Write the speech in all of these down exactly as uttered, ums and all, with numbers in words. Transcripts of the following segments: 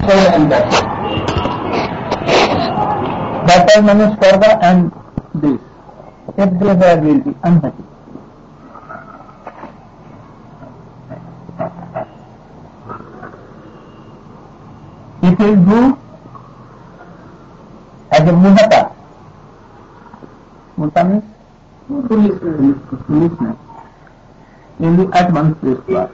soul and that. That is known as Swarga and this. Everywhere will be unhappy. If you do as a muhata, muhata means foolishness, you will be at once destroyed.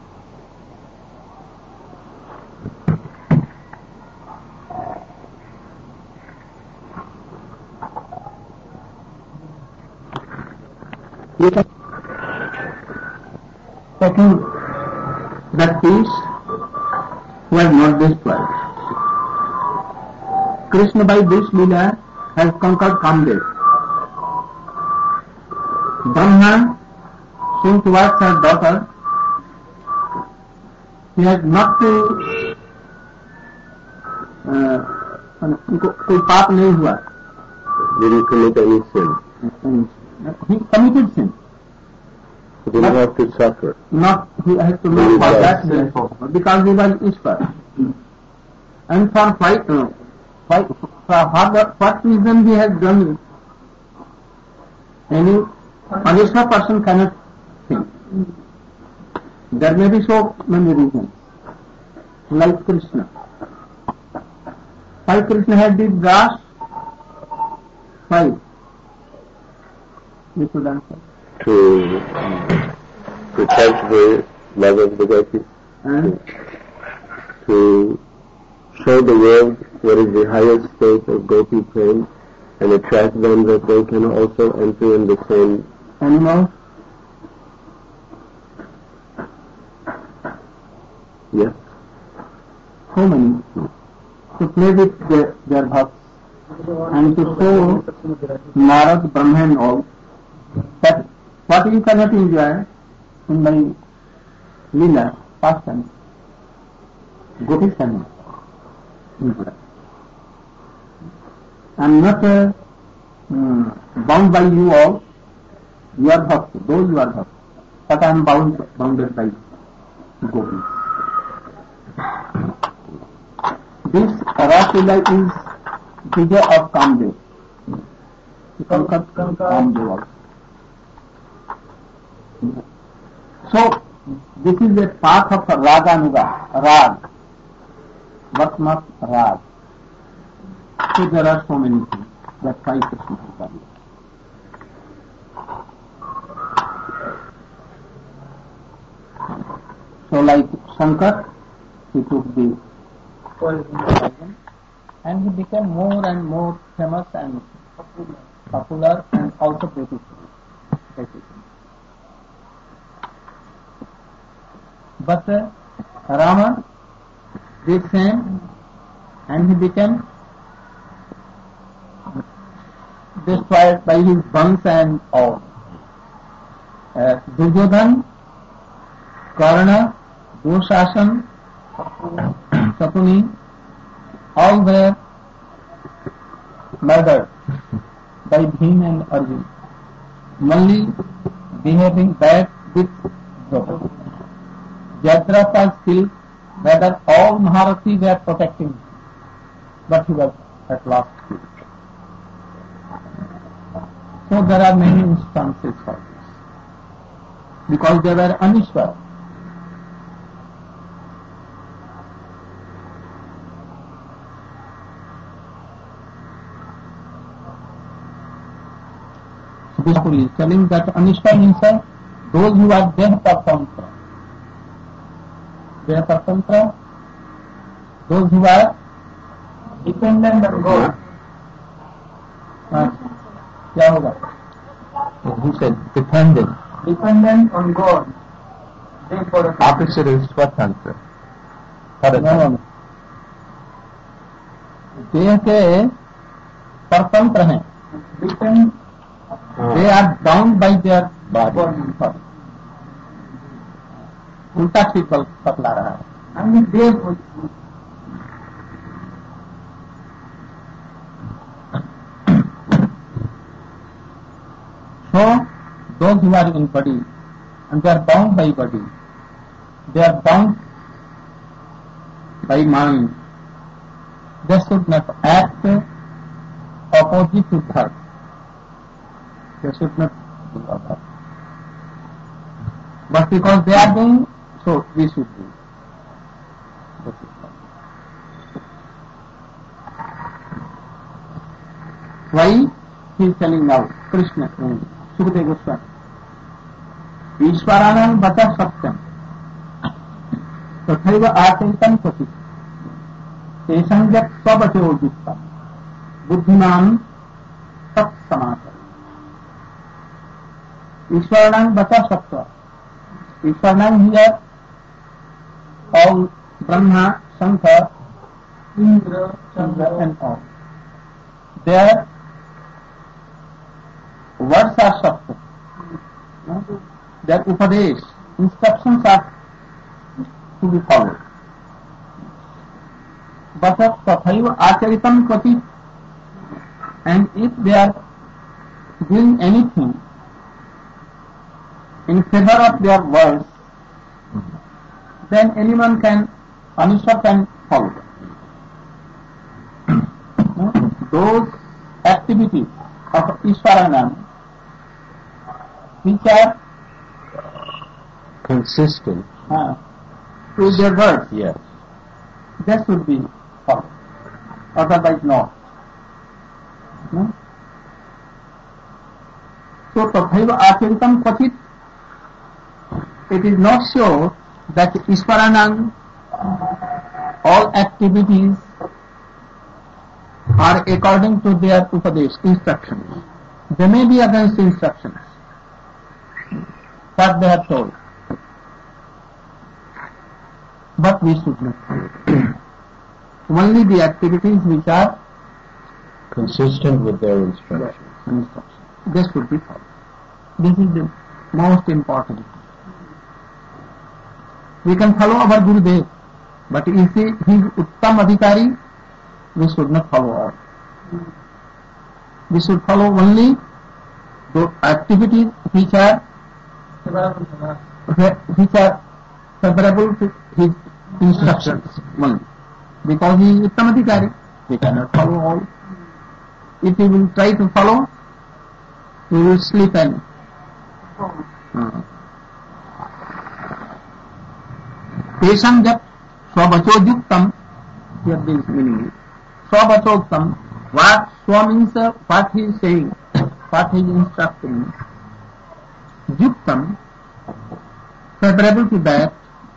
Second, that peace was not destroyed. Krishna by this Leela has conquered Kamdev. Brahma, seeing towards her daughter, he has not to कोई पाप नहीं हुआ. Didn't commit any sin. He committed sin. He didn't have to suffer. Not he has to know for that therefore, because he was Ishvara. And for fight, uh, fight, for what, what reason he has done it, any honest person cannot think. There may be so many reasons. Like Krishna. Why Krishna had did grass? Why? You should answer. To um, protect the love of the gopis. And? To show the world what is the highest state of gopi prema and attract them that they can also enter in the same. Animals? Yes. How many? To play with their, their hearts and to show Narad, Brahma and all that what you cannot enjoy in my Leela, pastime, Gopis cannot enjoy. I am not uh, um, bound by you all, you are bhakti, though you are bhakti, but I am bound, bounded by Gopis. This Rasila is Vijay of Kamdev. Kamdev also. So, this is a path of Raganuga, Rag. What not Rag? So there are so many things. That's why Krishna has done it. So like Shankar, he took the poison and he became more and more famous and popular and also beautiful. But uh, Rama did same and he became destroyed by his buns and all. Uh, Duryodhan, Karna, Dushasan, Shakuni, all were murdered by Bhim and Arjun, only behaving bad with Draupadi. Jayadratha was killed, whether all Maharati were protecting him, but he was at last killed. So there are many instances for this, because they were Anishwar. Vishnu is telling that Anishwar himself, those who are Deha Partantra, Deha Partantra, those who are dependent on God. क्या होगा? He said dependent. Dependent on God. Opposite is Swatantra. No, देह के परतंत्र हैं. Depend. They are bound by their body. उल्टा ठीक पकड़ा रहा है. And they so those who are in body and they are bound by body, they are bound by mind they should not act opposite to third. They should not do that. But because they are doing, so we should do. Why he is telling now? Krishna, Sukadeva Goswami. Ishwaranam Vacha Satyam. तथैव आचरितं क्वचित् तेषां यत् स्ववचो युक्तं बुद्धिमान् तत् समाचरेत्. ईश्वराणां वचः सत्त्व. Ishwaranam here, all Brahma, Shankar, Indra, Chandra and all. Their words are Satya. No? Their Upadesh, instructions are to be followed. But tathaiva acharitam kvachit, and if they are doing anything in favor of their words, then anyone can, Anisha can follow. No? Those activities of Ishwaranam which are consistent uh, to their words, yes, that should be followed. Otherwise not. No? So tathaiva acharitam kvachit, it is not sure that Ishwaranam all activities are according to their Upadesh, instructions. They may be against instructions, what they have told. But we should not follow. Only the activities which are consistent with their instructions. instructions. They should be followed. This is the most important. We can follow our Gurudev, but if he is Uttam Adhikari, we should not follow all. We should follow only the activities which are which are favorable to his instructions only. Because he is Uttam Adhikari, we cannot follow all. If we will try to follow, we will sleep and uh, Tesham jat swavachojuktam, here this meaning is swavachoktam, what swa means uh, what he is saying, what he is instructing, yuktam, favorable to that,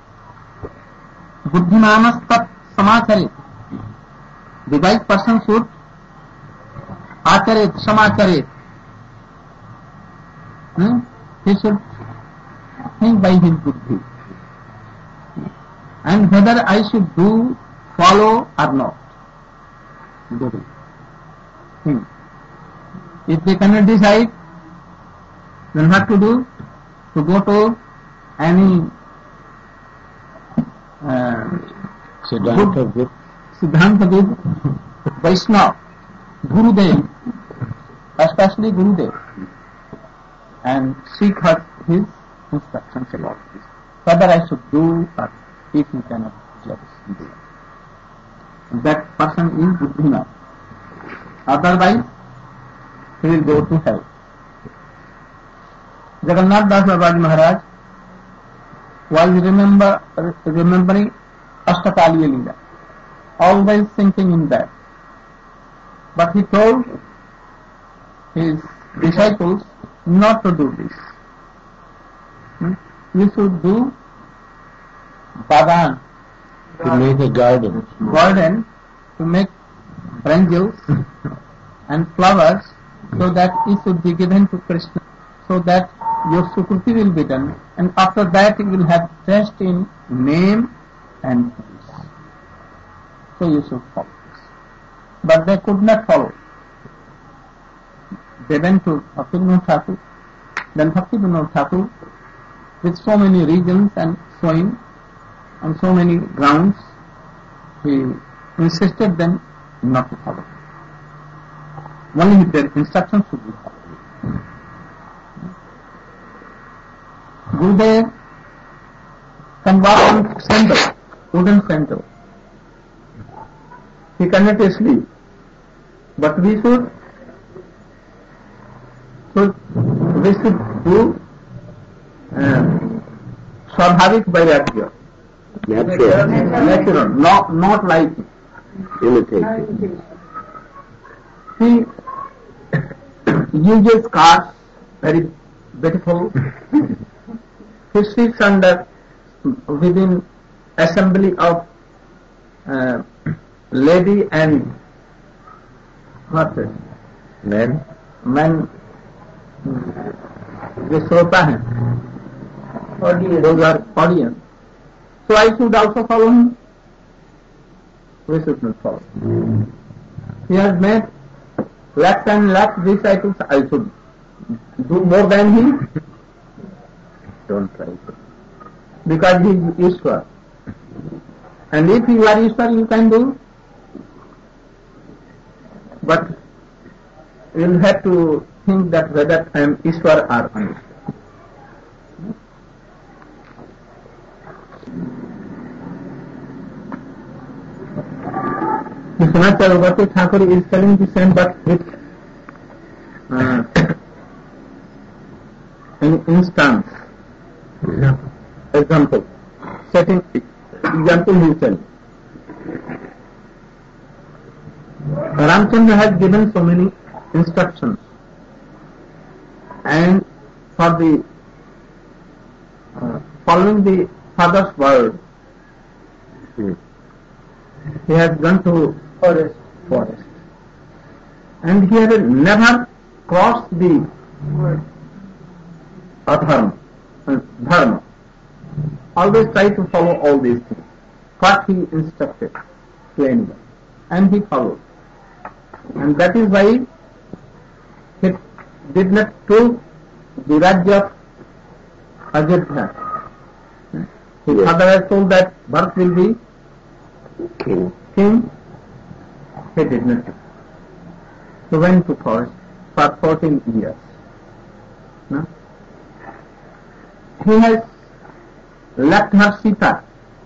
buddhimanas tat samacharet, the wise person should acharet, samacharet, hmm? he should think by his buddhi. And whether I should do, follow or not. Hmm. If they cannot decide, then what to do? To go to any uh, Siddhanta Guru, Siddhanta Guru, Vaishnava, Gurudev, especially Gurudev, and seek her, his instructions about this. Whether I should do or if he cannot just do it. That person is buddhina. Otherwise, he will go to hell. Jagannath Das Babaji Maharaj was remember, remembering Ashtakaliya Leela, always thinking in that. But he told his disciples not to do this. Hmm? You should do Bagan, to make a garden, garden, to make branches and flowers, so that it should be given to Krishna, so that your Sukruti will be done, and after that you will have trust in name and peace. So you should follow this. But they could not follow. They went to Bhakti Vinod Thakur, then Bhakti Vinod Thakur, with so many reasons and showing on so many grounds, he insisted them not to follow. Only their instructions should be followed. Gurudev can walk on sandal, wooden sandal. he cannot sleep. But we should, should we should do uh, Swabhavik Vairagya. Natural. Natural, not, not like Imitation. he uses cards, very beautiful. He sits under, within assembly of uh, lady and what is Men. men, जो श्रोता हैं, those are audience. So I should also follow him. We should not follow. He has made lakhs and lakhs recitals. I should do more than him. Don't try to. Because he is Ishwar. And if you are Ishwar, you can do. But you will have to think that whether I am Ishwar or Anishwar. Vishwanath Chakravarti Thakur is telling the same, but with uh, an instance, example, example, setting example he is telling. Ramchandra has given so many instructions, and for the uh, following the father's word, Hmm. he has gone to forest, forest, and he has never crossed the adharma, uh, dharma. Always try to follow all these things, what he instructed to anyone, and he followed. And that is why he did not took the Rajya of Ajodhya. His Yes. father has told that Bharat will be King. king. He did not do. He went to forest for fourteen years. No? He has left her Sita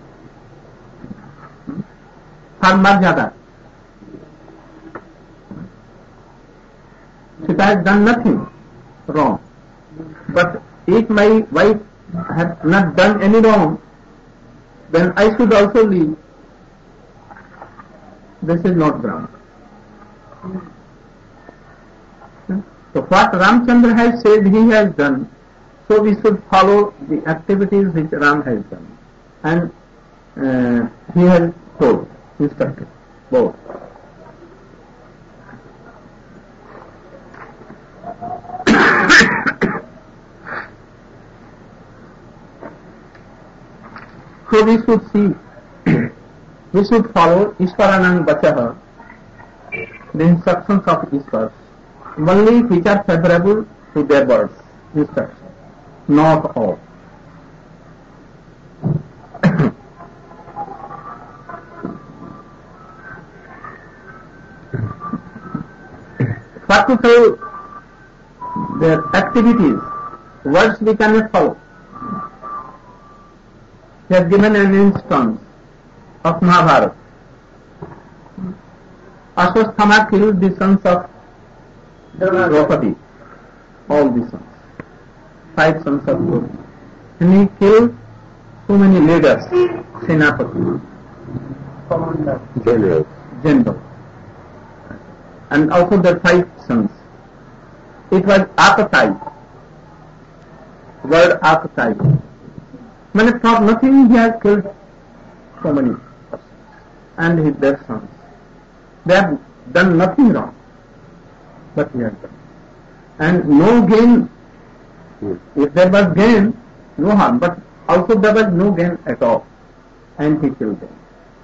for Marjada. Sita has done nothing wrong. But if my wife had not done any wrong, then I should also leave. This is not ground. So what Ramchandra has said he has done, so we should follow the activities which Ram has done. And uh, he has told, instructed, both. So we should see, we should follow Ishwaranang Vachaha, the instructions of Ishwar, only which are favorable to their words, instructions, not all. What to say, their activities, words we cannot follow. He has given an instance of Mahabharata. Ashwasthama killed the sons of Draupadi, all the sons, five sons of Draupadi. And he killed so many leaders, Senapati, General. general, and also their five sons. It was Akatai, word Akatai. When for nothing he has killed so many persons and his their sons. They have done nothing wrong, but he has done. And no gain. If there was gain, no harm, but also there was no gain at all, and he killed them.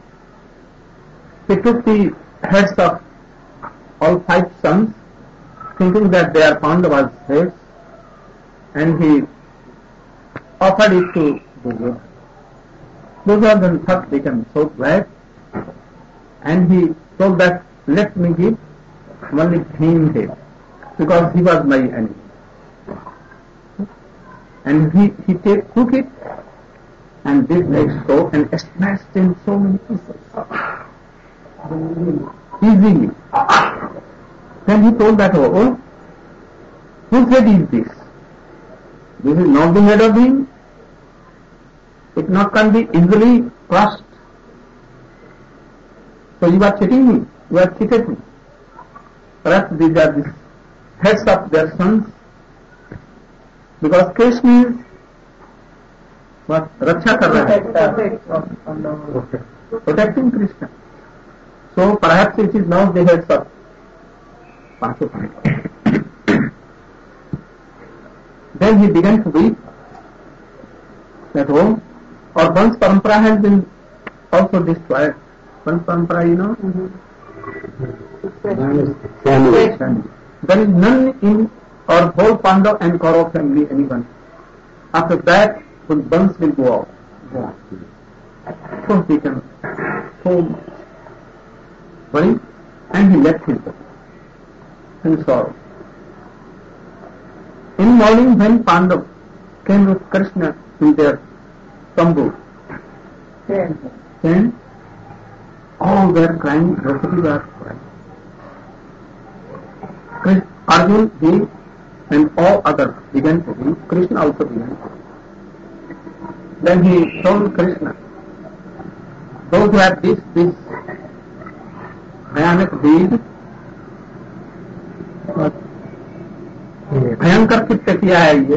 He took the heads of all five sons, thinking that they are Pandavas' heads, and he offered it to Duryodhana. Duryodhana thought became so glad, and he told that, let me give only Bhim head, because he was my enemy. And he, he take, took it and did like so and smashed in so many pieces. easily. Then he told that, oh, whose head is this? This is not the head of him. It not can be easily crushed. So you are cheating me. You are cheated me. Perhaps these are the heads of their sons. Because Krishna is what? Raksha kar raha hai. Protecting Krishna. So perhaps it is now the heads of Pancho Pandava. Then he began to weep that oh, our Vansh Parampara has been also destroyed. Vansh Parampara, you know? Mm-hmm. There is none in our whole Pandav and Kaurav family, anyone. After that, the Vansh will go out. Yeah. So he can so worry, and he left his body in sorrow. In morning, when Pandav came with Krishna in their tambu, then all were crying, Draupadi were crying. Arjun, he, and all others began to weep. Krishna also began to weep. Then he told Krishna, those who have this, this Bhayanak deed, भयंकर कृत्य किया है ये,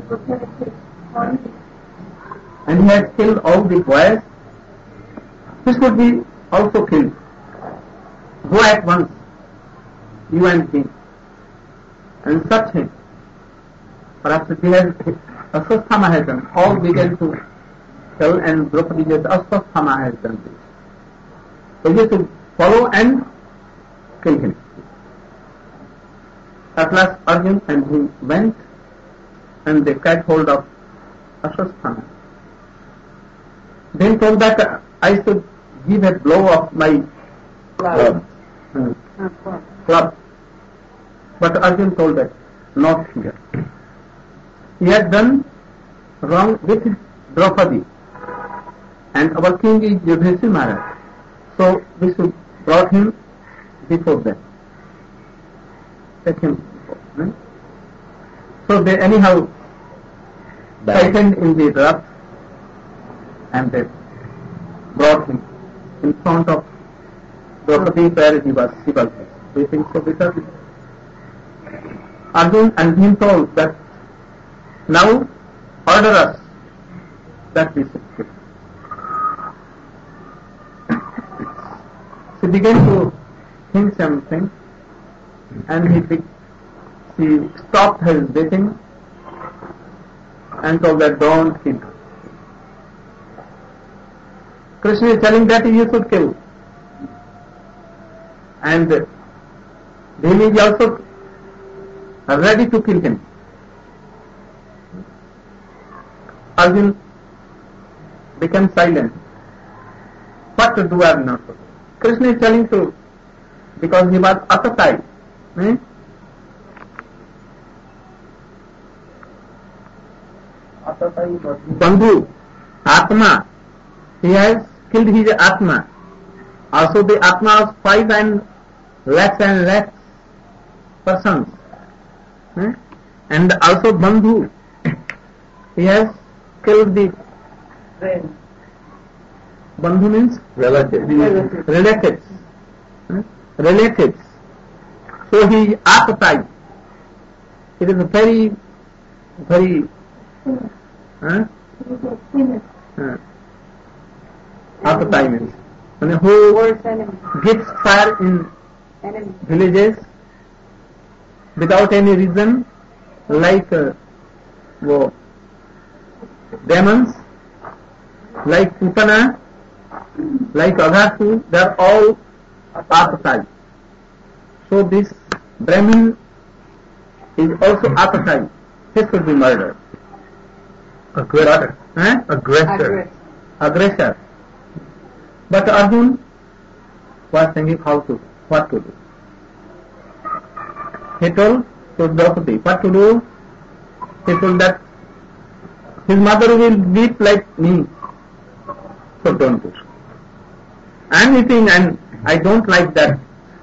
and he has killed all the boys, this would be also killed. Go at once, you and him, and such him. Perhaps he has, Aswasthama has done, all began to tell, and Draupadi says, Aswasthama has done this. So you should follow and kill him. At last Arjun and he went, and they catch hold of Ashwasthama. Then told that I should give a blow of my club. Hmm. club. But Arjun told that, not here. He has done wrong with Draupadi, and our king is Yudhishthira Maharaj. So we should brought him before them. Take him before them. So they anyhow tightened in the rath, and they brought him in front of Draupadi where he was, he was waiting so bitterly. Arjun and him told that now order us that we should kill. He began to think something, and he, be, he stopped his beating and told that don't kill. Krishna is telling that you should kill, and Bhima is also ready to kill him. Arjun became silent. What to do or not to do? Krishna is telling to, because he was Atatai. Hmm? Bandhu, Atma. He has killed his Atma. Also the Atma of five and lakhs and lakhs persons. Hmm? And also Bandhu. He has killed the Bandhu means relatives. Relatives. Hmm? Relatives. So he is Atatai. It is a very, very huh? huh. Atatai means I mean, who gives fire in villages without any reason, like uh, wo, demons, like Putana, like Aghasu, they are all Atatai. So this Brahmin is also Atatai. He should be murdered. Aggressor. Huh? Aggressor. Aggressor. But Arjun was thinking how to, what to do. He told to Draupadi, what to do? He told that his mother will weep like me. So don't do so. I am eating and I don't like that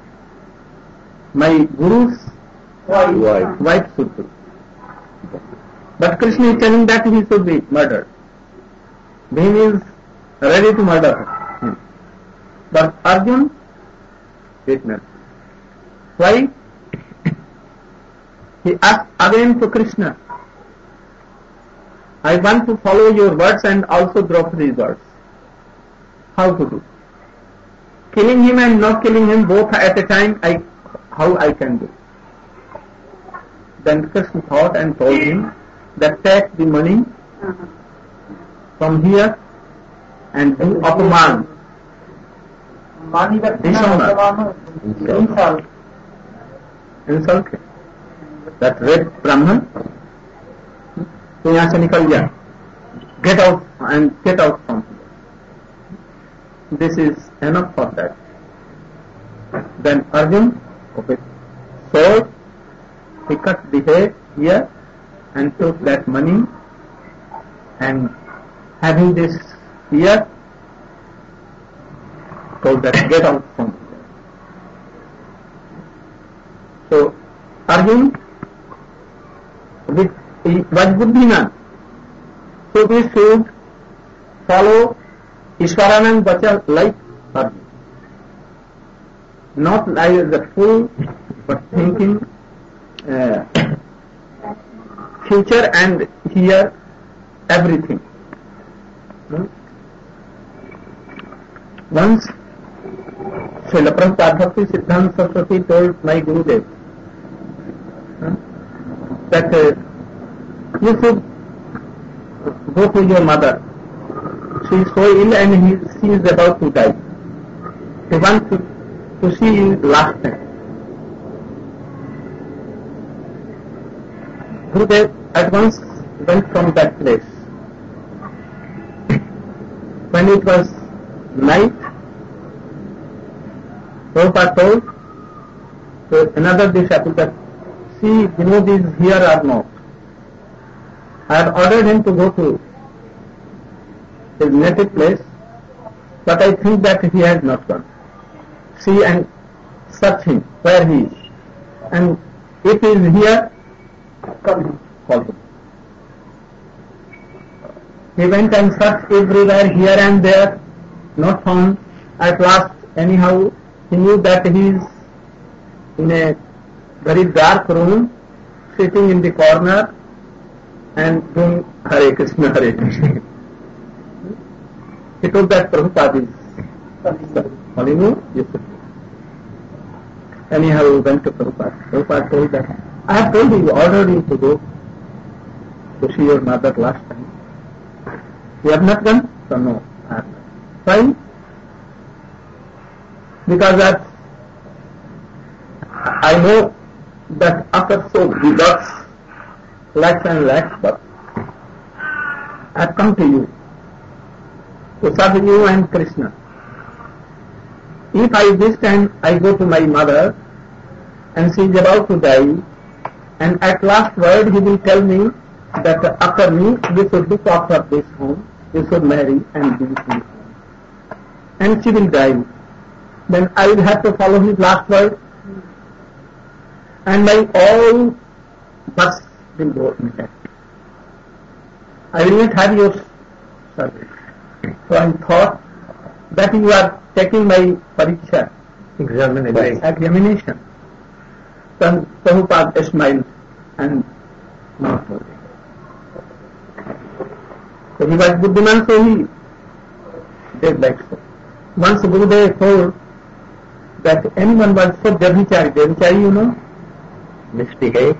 my Guru's Wife. wife should be. But Krishna is telling that he should be murdered. Bhima is ready to murder him. But Arjuna did not. Why? He asked again to Krishna, I want to follow your words and also Draupadi's words. How to do? Killing him and not killing him both at a time, I, how I can do? Then Krishna thought and told him that take the money from here and do Apaman. Dishonor. Insult. Insult. That red Brahman, तो यहाँ से निकल जा. Get out and get out from here. This is enough for that. Then Arjuna, with sword, he cut the head here and took that money and having this here, told that get out from here. So Arjuna with was Buddhiman, so we should follow Ishwaranand Bachar like Arjuna. Not like the fool, but thinking uh, future and hear everything. Hmm? Once Srila Prabhupada Bhakti Siddhanta Saraswati told my Gurudev hmm, that uh, you should go to your mother. She is so ill and he, she is about to die. He wants to, to see you last time. Gurudev at once went from that place. When it was night, Prabhupada told to another disciple that, see, Vinod is here or not. I have ordered him to go to his native place, but I think that he has not gone. See and search him where he is. And if he is here, call him. Call him. He went and searched everywhere, here and there, not found. At last, anyhow, he knew that he is in a very dark room, sitting in the corner and doing Hare Krishna, Hare Krishna. He told that Prabhupada is calling you, yes. Anyhow, he went to Prabhupada. Prabhupada told that, I have told you, ordered you to go to see your mother last time. You have not gone? So no, I have not. Why? Because that I know that after so without lakhs and lakhs, but I have come to you to serve you and Krishna. If I this time I go to my mother and she is about to die, and at last word he will tell me that after me we should look after this home, we should marry and be with me, and she will die, then I will have to follow his last word, and my all purse will go in. I will not have your service. So I thought that you are taking my pariksha, examination. examination. Then Prabhupada smiled and not told him. So he was Buddhiman, so he did like so. Once Gurudev told that anyone was so Devachari, Devachari you know? Misbehave.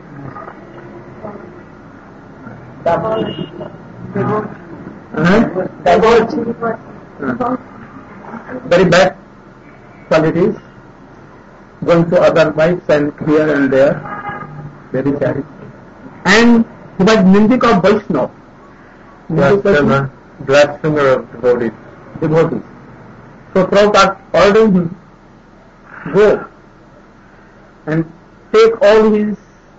Uh-huh. Uh-huh. Very bad qualities, going to other wives and here and there, very charity. And he was Nindik of Vaishnava. Blasphemer, blasphemer of devotees. devotees. So Prabhupada ordered him, go and take all his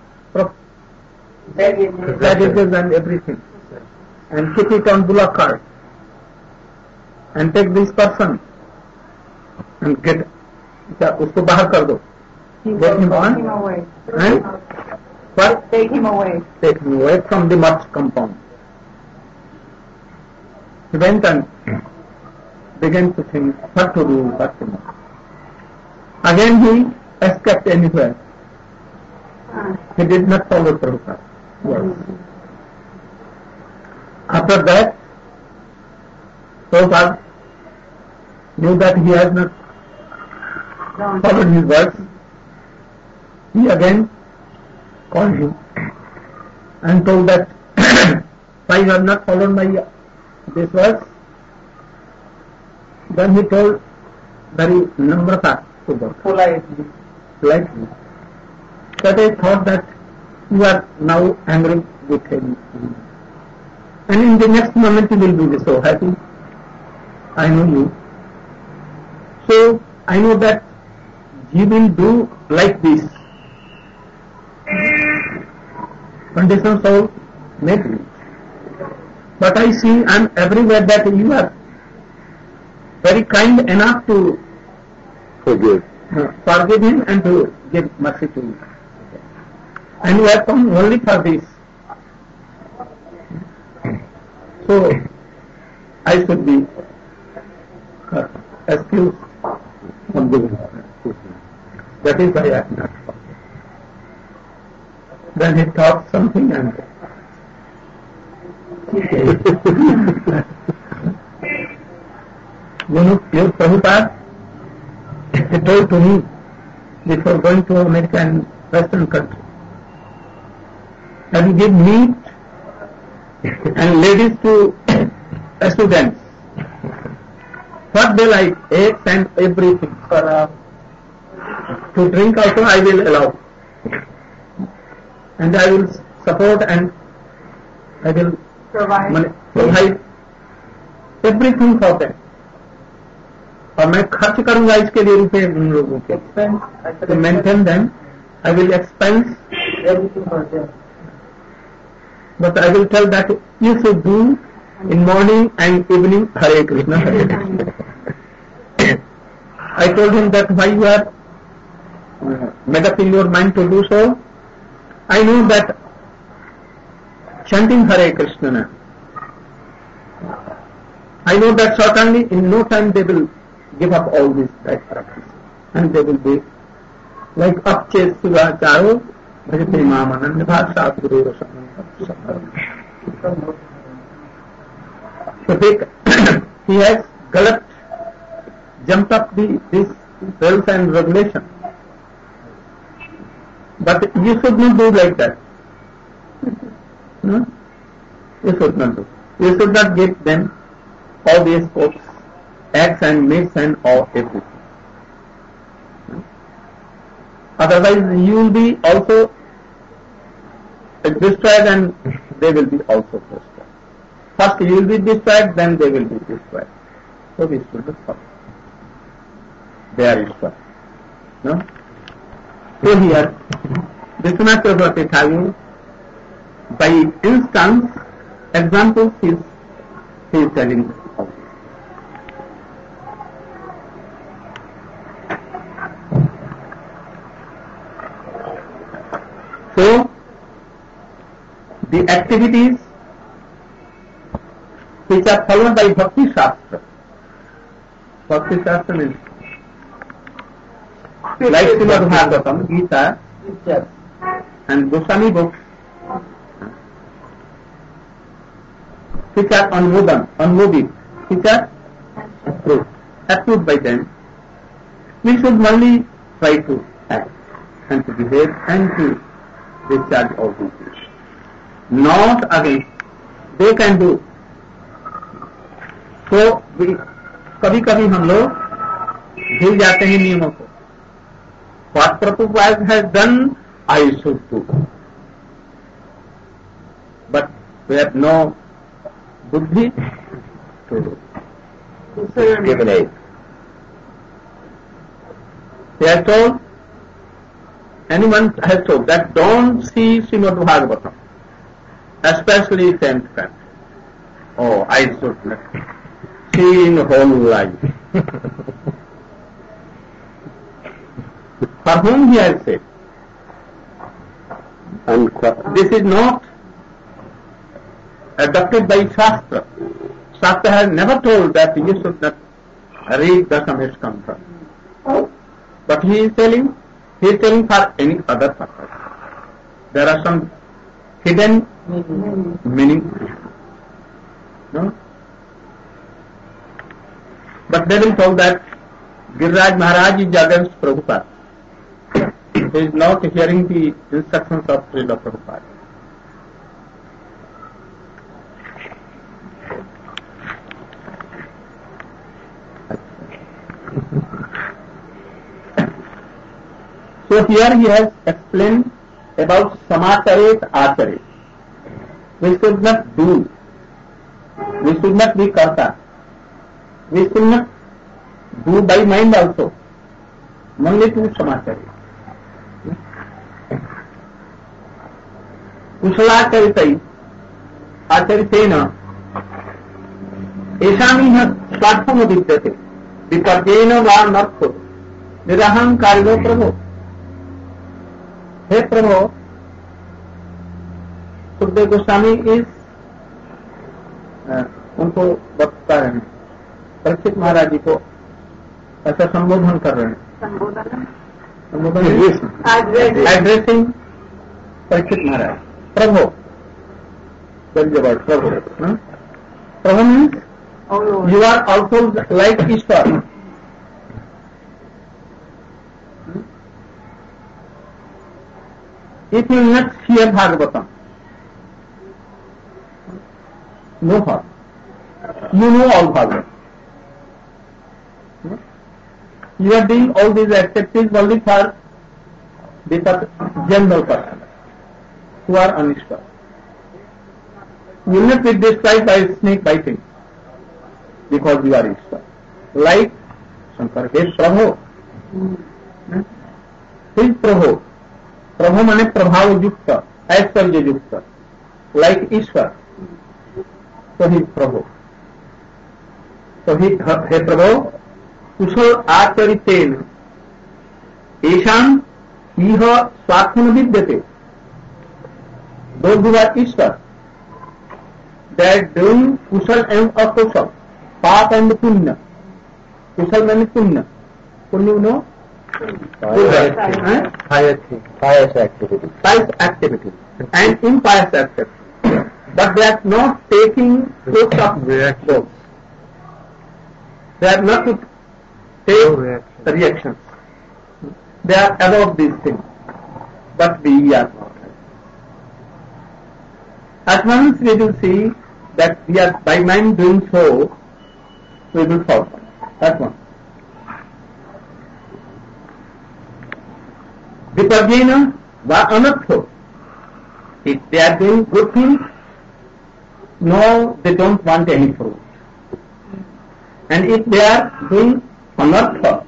baggages and everything and keep it on bullock cart and take this person and get अच्छा उसको बाहर कर दो. Take him on. And what? Take him away. Take him away from the mud compound. He went and began to think what to do, what to do. Again he escaped anywhere. He did not follow Prabhupada words. After that, Prabhupada knew that he has not followed his words. He again called him and told that why you have not followed my this words. Then he told very namrata to God, politely, politely, that I thought that you are now angry with him, and in the next moment you will be so happy. I know you, so I know that he will do like this. Conditions of making. But I see and everywhere that you are very kind enough to forgive, uh, forgive him and to give mercy to him. And you have come only for this. So I should be uh, excused from doing that. That is why I am not. Then he thought something and you know, your Prabhupada, he told to me before going to America and Western country that you give meat and ladies to students. What they like, eggs and everything. For, uh, to drink also I will allow. And I will support and I will provide, provide everything for them. और मैं खर्च करूंगा इसके लिए रुपए उन लोगों के. To maintain them, I will expense everything for them. But I will tell that you should do in morning and evening Hare Krishna, Hare Krishna. I told him that why you are uh, made up in your mind to do so. I know that chanting Hare Krishna, I know that certainly in no time they will give up all this bad practice and they will be like Apche Siva Charo Bhajate Mamanand Bhasat Guru Rasanand. So he has galat jumped up the this rules and regulation. But you should not do like that. No? You should not do. You should not give them all these foods, eggs and meats and all everything. Otherwise you will be also destroyed and they will be also destroyed. First you will be destroyed, then they will be destroyed. So we should not follow. They are destroyed. No? So here, Vishwanath Chakravarti Thakur, by instance, examples is he is telling us. So, the activities which are followed by Bhakti Shastra, Bhakti Shastra means like Srimad Bhagavatam, Gita, and Goswami books, which are unmodan, unmovied, which are approved, approved by them. We should only try to act and to behave and to discharge all these things. Not against, they can do. So, कभी कभी हम लोग भूल जाते हैं नियमों को. What Prabhupada has done, I should do. But we have no buddhi to do. Given aid. They are told, anyone has told that don't see Srimad Bhagavatam, especially tenth canto. Oh, I should not see in whole life. For whom he has said? And this is not adopted by Shastra. Shastra has never told that you should not read the Dasamashkantra. But he is telling, he is telling for any other purpose. There are some hidden meaning. No? But they will tell that Giriraj Maharaj is against Prabhupada. He is not hearing the instructions of Srila Prabhupada. So here he has explained about Samacharet Acharet. We should not do. We should not be karta. We should not do by mind also. Only to Samacharet. Kushalacharitai Acharitena Esamiha Swarthama Vidyate Viparjena Va Nartho Niraham Karino Prabhu. Hey Prabhu, Sukdev Goswami is उनको बता रहे हैं, परीक्षित महाराज जी को ऐसा संबोधन कर रहे हैं, संबोधन एड्रेसिंग परीक्षित महाराज. प्रभु जब प्रभु प्रभु means you are also like ईश्वर. If you will not hear Bhagavatam, no harm. You know all Bhagavatam. You are doing all these activities only for the general person who are Anishta. You will not be destroyed by snake biting because you are Ishta. Like Shankar, he is Prabhu. He is Prabhu. प्रभु माने प्रभाव युक्त, ऐश्वर्य युक्त, like ईश्वर. तो ही प्रभु, तो ही हे प्रभु कुशल आचरितेन एषाम इह स्वार्थम विद्यते. Those who are Ishwar, they are doing कुशल एवं अकुशल, पाप एंड पुण्य. कुशल माने पुण्य, पुण्य नो pious activity, pious activity, and impious activity. But they are not taking fruits of those. They are not to take reactions. They are above these things. But we are not. At once we will see that we are by mind doing so, we will fall. At once. Viparjena va anartho. If they are doing good things, no, they don't want any fruit. And if they are doing anartha,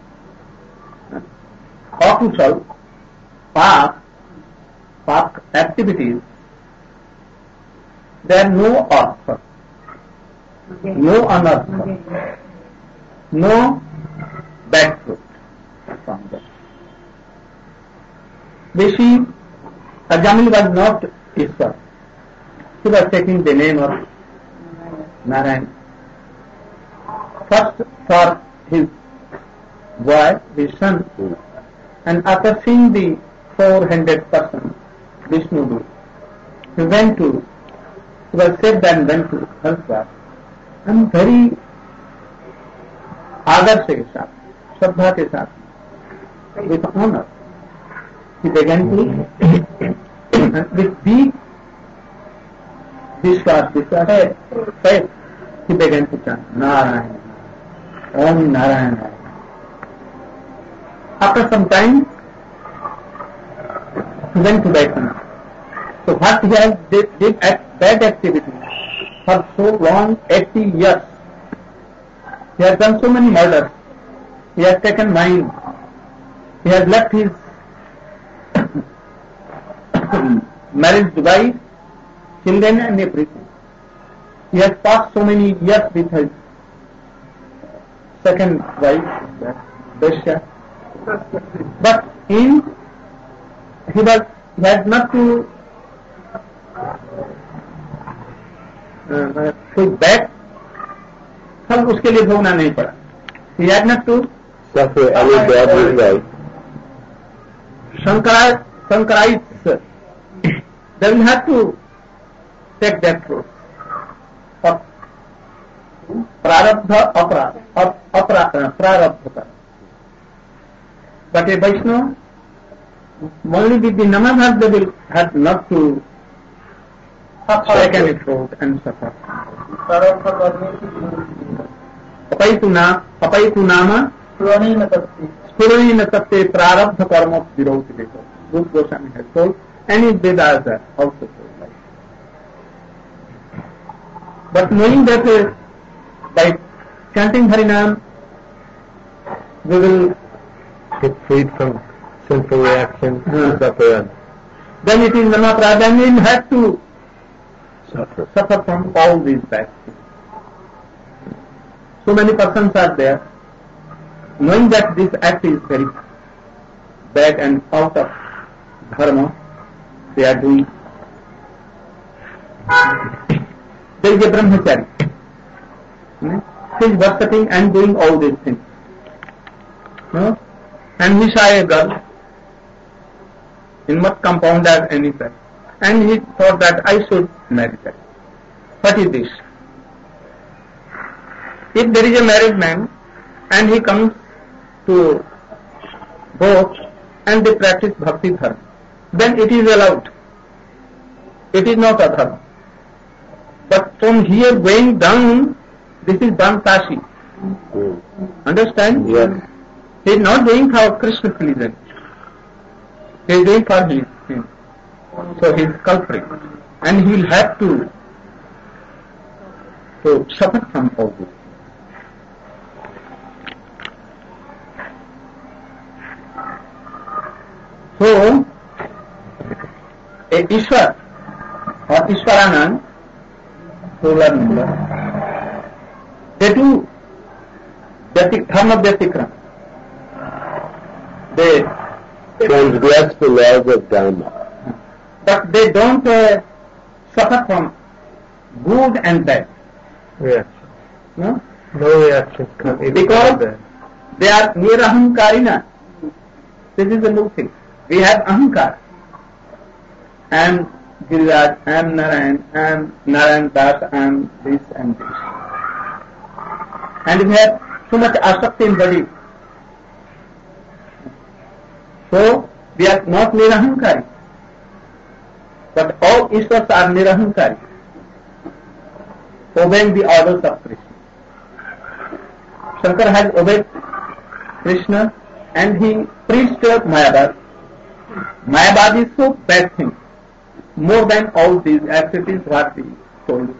akusal, pap, pap activities, there are no artha, no anartha, no bad fruit from them. We see Ajamil was not Ishwar. He was taking the name of Narayan. First for his boy, his son, and after seeing the four-handed person, Vishnu, he went to, he was saved and went to Haridwar. And very आदर से के साथ, श्रद्धा के साथ, with honor, he began to, with deep Vishwas, Vishwas, faith, he began to chant, Narayana, Om Narayana. After some time, he went to Vaikuntha. So what he has did, did at bad activity for so long, eighty years. He has done so many murders. He has taken wine. He has left his married wife, children and everything. He has passed so many years with his second wife, Vaishya, But in he was he had not to uh, कोई बैक सब उसके लिए भोगना नहीं पड़ा. He had not to suffer any bad result. Shankara, Shankarites, they will have to take that road of prarabdha aparadha, of aparadha, prarabdha. But a Vaishnava, only with the Namabhas they will have not to take any fruit and suffer. Apaitu na, apaitu nama, Spurani na tatte prarabdha karma viroti dekho. Rupa Goswami has told, and in Vedas are also told like. But knowing that uh, by chanting Harinam, we will get freed from sinful reactions, uh, suffer. Then it is Namaprada, then we will have to Suffer. suffer from all these bad things. So many persons are there, knowing that this act is very bad and out of dharma, they are doing. There is a brahmachari. He is worshipping and doing all these things. No? And he saw a girl in what compound as any place. And he thought that I should marry her. What is this? If there is a married man and he comes to both and they practice bhakti dharma, then it is allowed. It is not adharma. But from here going down, this is Bantasi. Mm. Understand? Yes. He is not doing for Krishna pleasing. He is doing for his sin. So he is culprit. And he will have to, to suffer from all this. So, a Ishwar or Ishwaranand, solar member, they do dharma vyatikram. They transgress the laws of Dharma. But they don't uh, suffer from good and bad. Yes. No? No reactions come even Because bad. they are nirahankarina. This is a new thing. We have ahankar. I am Giriraj, I am Narayan, I am Narayan Das, I am this and this. And we have so much asakti in body. So, we are not nirahankari. But all Ishvars are nirahankari, obeying the orders of Krishna. Shankar has obeyed Krishna and he preached Mayavad. Mayavad is so bad thing, more than all these activities what he told.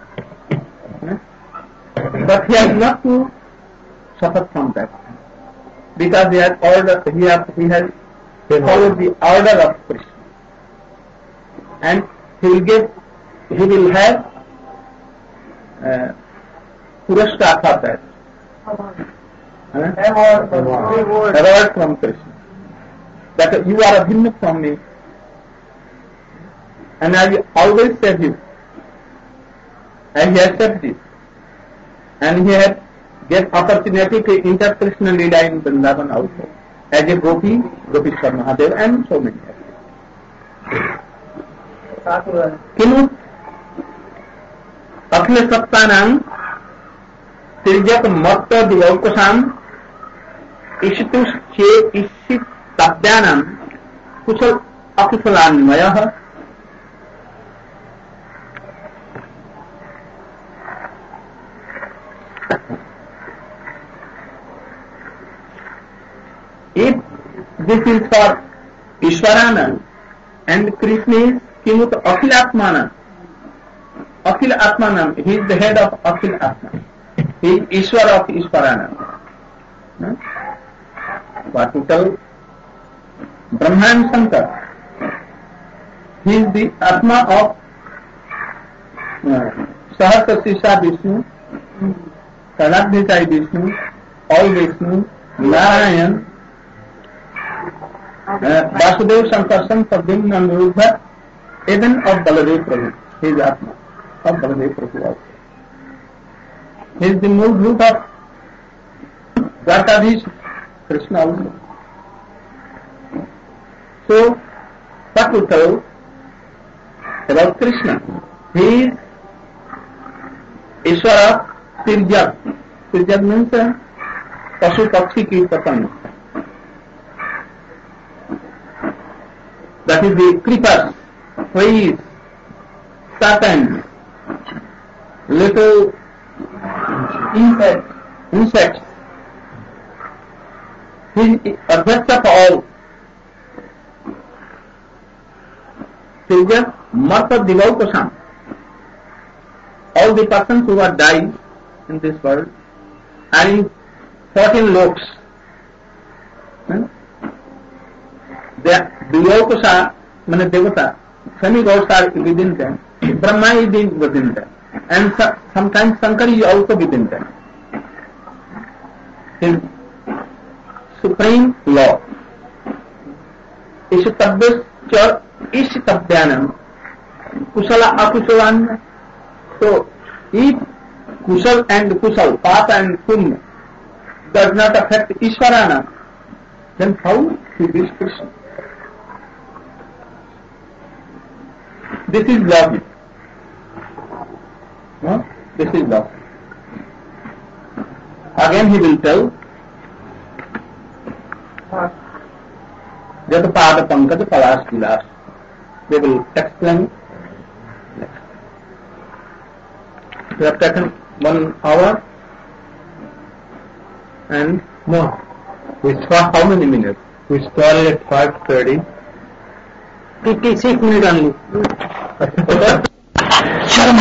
But he has not to suffer from that, because he has order, he has, he has followed the order of Krishna. And he will give, he will have uh, Purashkar for that. Huh? Award. Award from Krishna. That you are a bhinna from me. And I will always save you. And he accepts this. And he had get opportunity to enter Krishna Leela in Vrindavan also. As a Gopi, Gopishwar Mahadev and so many others. किनु अखिल सत्तानां तिर्यक मत्त दिवौकसाम इशितुष चे इशित तब्यानां कुशल अकुशलान्मयः If this is for Ishwaranand and Krishna is Kimut Akhil Atmanam. Akhil Atmanam, he is the head of Akhil Atman. He is Ishwar of Ishwaranam. Hmm? What to tell? Brahma and Shankar. He is the Atma of uh, Sahasra Sisha Vishnu, Kalabdhisai Vishnu, all Vishnu, Narayan, Vasudev Sankarshan Padma and Rupa, even of Baladev Prabhu, he is Atma of Baladev Prabhu also. He is the mood root of Dwarkadhish Krishna also. So, what to tell about Krishna? He is Ishvara Tirjak. Tirjak means Pashu Pakshi ki Patan. That is the creepers, trees, serpents, little insects, insects. He is advance of all. Tirjak, Martha Divautasam. All the persons who are died in this world are in fourteen loks. Hmm? The Divautasha, means Devata, semi-gods are within them. Brahma is within them. And so, sometimes Shankar is also within them. His supreme law. Ishtabhyascha Ishtabhyanam. Kusala Akusalan. So, if Kusal and Kusal, Papa and Punya, does not affect Ishvarana, then how he is Krishna? This is logic. No? This is logic. Again he will tell, Jat Pada Pankaj Palas Vilas. They will explain. We have taken one hour and more. We start how many minutes? We started at five thirty. fifty-six minutes only. Charam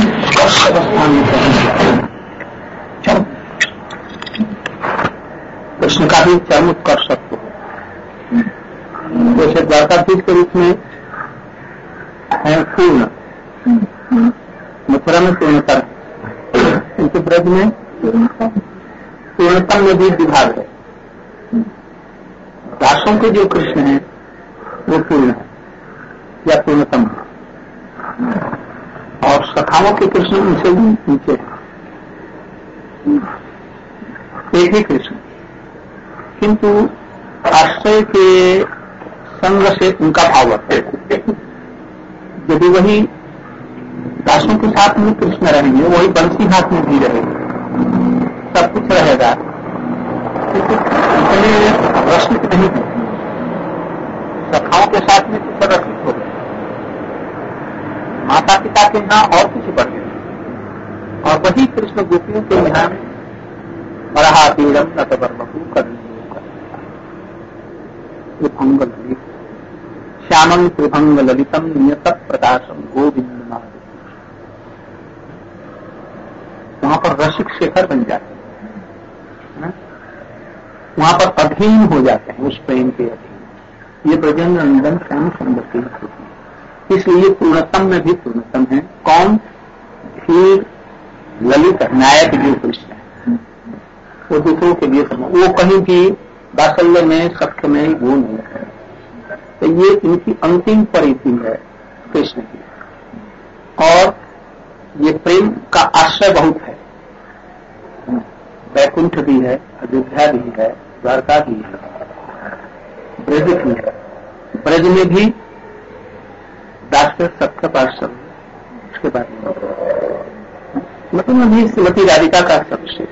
Charam Krishna का भी चरम उत्कर्ष हो. जैसे द्वारकाधीश के रूप में है पूर्ण, मथुरा में पूर्णता, किंतु ब्रज में पूर्णतम में भी विभाग है. दासों के जो कृष्ण है वो पूर्ण है या पूर्णतम है, और सखाओं के कृष्ण उनसे भी नीचे है. एक ही कृष्ण, किंतु आश्रय के संग से उनका भाव है. यदि वही दासों के साथ में कृष्ण रहेंगे, वही बंसी हाथ में भी रहेगा, सब कुछ रहेगा, इतने रसिक नहीं है. सखाओं के साथ में कुछ रसिक हो गए, माता पिता के यहाँ और कुछ बढ़ गए, और वही कृष्ण गोपियों के यहाँ मरहा पीड़म नतबर्मकु करनी त्रिभंग ललित श्यामं त्रिभंग ललितम नियत प्रकाशम गोविंद. वहां पर रसिक शेखर बन जाते हैं, वहां पर अधीन हो जाते हैं, उस प्रेम के अधीन. ये ब्रजेंद्र नंदन श्याम सुंदर की होती है. इसलिए पूर्णतम में भी पूर्णतम है. कौन? धीर ललित नायक जो कृष्ण है, वो दूसरों के लिए समझ, वो कहीं भी बात्सल्य में सख्य में वो नहीं है. तो ये इनकी अंतिम परिधि है कृष्ण की. और ये प्रेम का आश्रय बहुत है. वैकुंठ भी है, अयोध्या भी है, द्वारका भी है, ब्रज भी है. ब्रज में भी दास सत्य पार्षद, उसके बाद मतलब अभी श्रीमती राधिका का सबसे.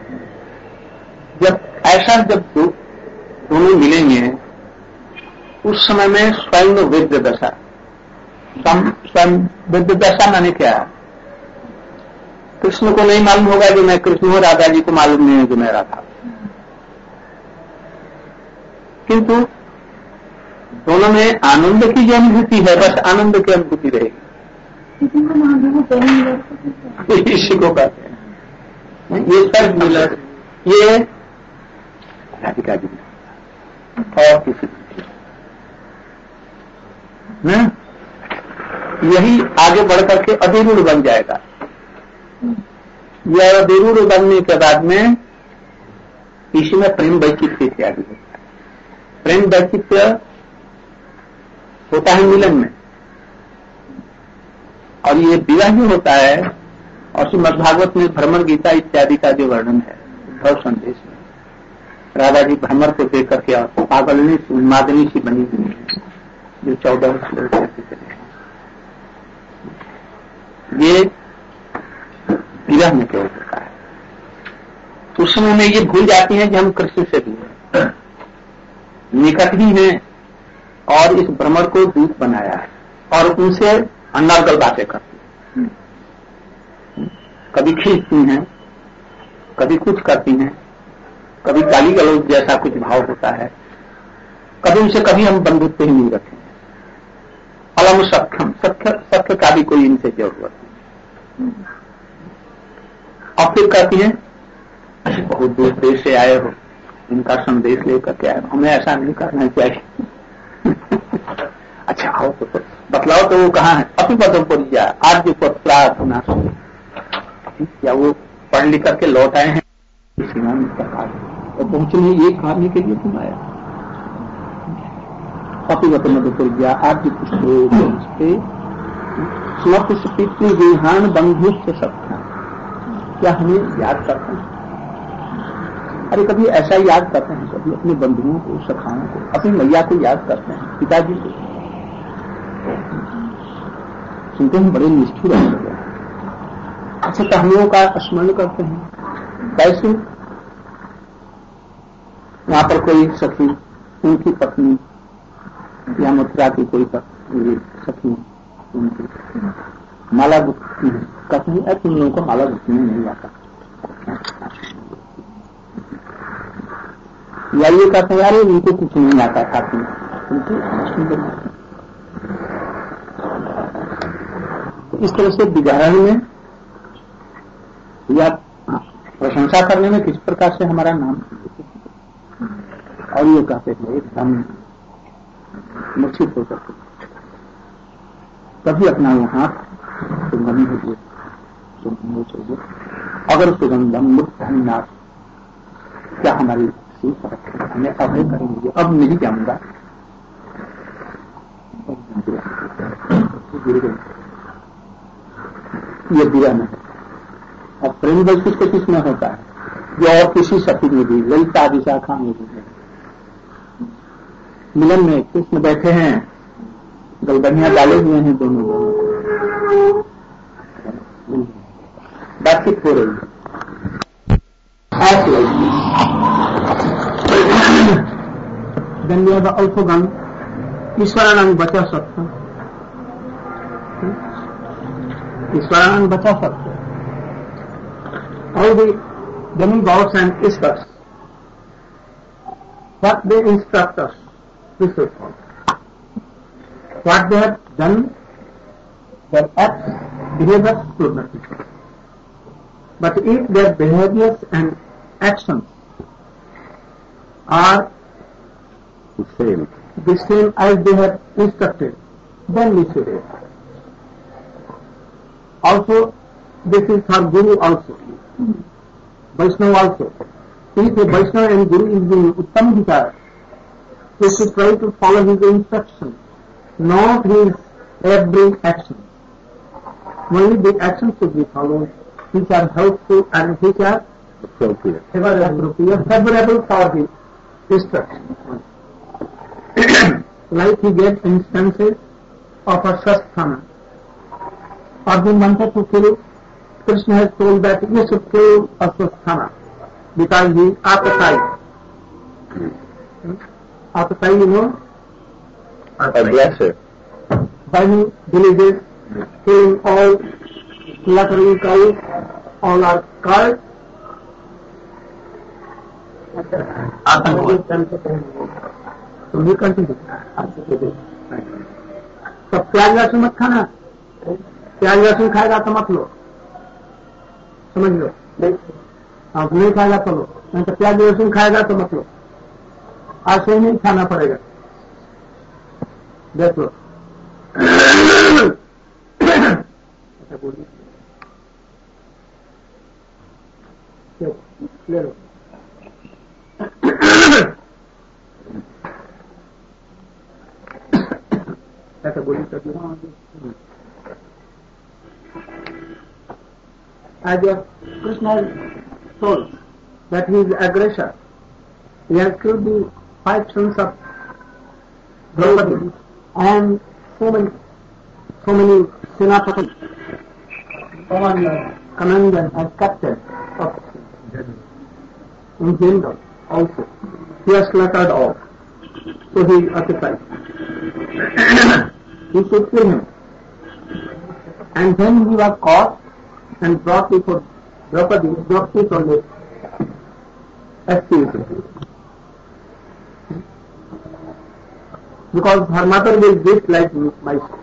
जब ऐसा जब दो, दोनों मिलेंगे, उस समय में स्वयं विद्य दशा. स्वयं विद्य दशा माने क्या है? कृष्ण को नहीं मालूम होगा कि मैं कृष्ण हूं, राधा जी को मालूम नहीं है कि मैं राधा. किंतु दोनों में आनंद की जो अनुभूति है, बस आनंद की अनुभूति रहेगी. इसी को कहते हैं. ये सर्व मिलर, ये राधिका जी और किसी न, यही आगे बढ़कर के अधिरूढ़ बन जाएगा. यह अधिरूढ़ बनने के बाद में इसी में प्रेम वैचित्य इत्यादि होता है. प्रेम वैचित्य होता है मिलन में। और ये विवाह जो होता है, और श्रीमद्भागवत में भ्रमर गीता इत्यादि का जो वर्णन है उद्धव संदेश में, राधा जी भ्रमर को देख करके पागलनी उन्मादनी सी बनी हुई है, जो चौदह वर्ष से चले, ये विवाह में क्या होता है। उस समय में ये भूल जाती हैं कि हम कृष्ण से भी निकट ही हैं और इस भ्रमर को दूत बनाया है, और उनसे अनागल बातें करती हैं, कभी खींचती हैं, कभी कुछ करती हैं, कभी गाली गलौज जैसा कुछ भाव होता है, कभी उनसे कभी हम बंधुत्व ही नहीं रखेंगे, अलम सख्यम सख्य सख्य का भी कोई इनसे जरूरत नहीं। और फिर कहती हैं बहुत दूर देश से आए हो, इनका संदेश लेकर के आए, हमें ऐसा नहीं करना चाहिए। अच्छा आओ तो, तो बतलाओ तो वो कहाँ है, अपनी पदों पर जा आज जो पत्रा सुना, या वो पढ़ लिख करके लौट आए हैं, तो पहुंचने एक खाने के लिए तुम आया। अपीवत मधुपुर गया आज पुष्पे स्वपुष्पित विहान बंधु से सबका, क्या हमें याद करते हैं? अरे कभी ऐसा याद करते हैं, कभी अपने बंधुओं को, सखाओं को, अपनी मैया को याद करते हैं, पिताजी को सुनते हैं बड़े निष्ठुर हैं। अच्छा कहानियों का स्मरण करते हैं, कैसे? वहां पर कोई सखी, उनकी पत्नी या मथुरा की कोई पत्नी सखी उनकी माला गुथती है, कहते हैं तुम लोगों को माला गुथने नहीं आता, या ये कहते हैं यार उनको कुछ नहीं आता था, इस तरह से विचारण में या प्रशंसा करने में किस प्रकार से हमारा नाम, और ये कहते थे एकदम मूर्छित होकर कभी अपना वो हाथ सुगंधी होगी, सुगंध अगर सुगंधम मुक्तनाथ, क्या हमारी सीख रखें, हमें अभय करेंगे, अब नहीं जाऊंगा। ये विरह में है। और प्रेम बल किसको किसमें होता है, जो और किसी सखी में भी, ललिता विशाखा में भी है। मिलन में कृष्ण बैठे हैं, गलबनियां डाले हुए हैं दोनों दोनों, बातचीत हो रही है। धन्यवाद अल्पगण ईश्वरानंद बचा सकता, ईश्वरानंद बचा सकते। All the demigods and Ishvars, what they instruct us, this is what they have done, their acts, behaviors should not be. But if their behaviors and actions are the same, the same as they have instructed, then we should it. Also, this is for Guru also. Vaishnava also. If a Vaishnava and Guru is doing uttam vichar, we should try to follow his instruction, not his every action. Only the actions should be followed which are helpful and which are appropriate, appropriate, favorable for his instruction. Like he gave instances of a Shasthana. Arjun wanted to kill, Krishna has told that you should kill Ashwasthama because he is Atakai. Atakai, you know? Aggressor. Burning villages, killing all, slaughtering cows, all are called Atakai. तो भी continue. तो प्याज लहसुन मत खाना, प्याज लहसुन खाएगा तो मत लो, समझ लो। आप नहीं खाएगा तो लो, नहीं तो प्याज लहसुन खाएगा तो मत लो, आज से नहीं खाना पड़ेगा। देख लो। अच्छा बोलिए, ले लो। ऐसा बोली सकते हैं। As your Krishna told that he is aggressor, he has killed the five sons of Draupadi and so many, so many senapati, commander and captain of in general also. He has slaughtered all, so he is occupied. He should kill him. And when he was caught and brought before Draupadi, Draupadi told him, excuse me. Because her mother will dislike me myself.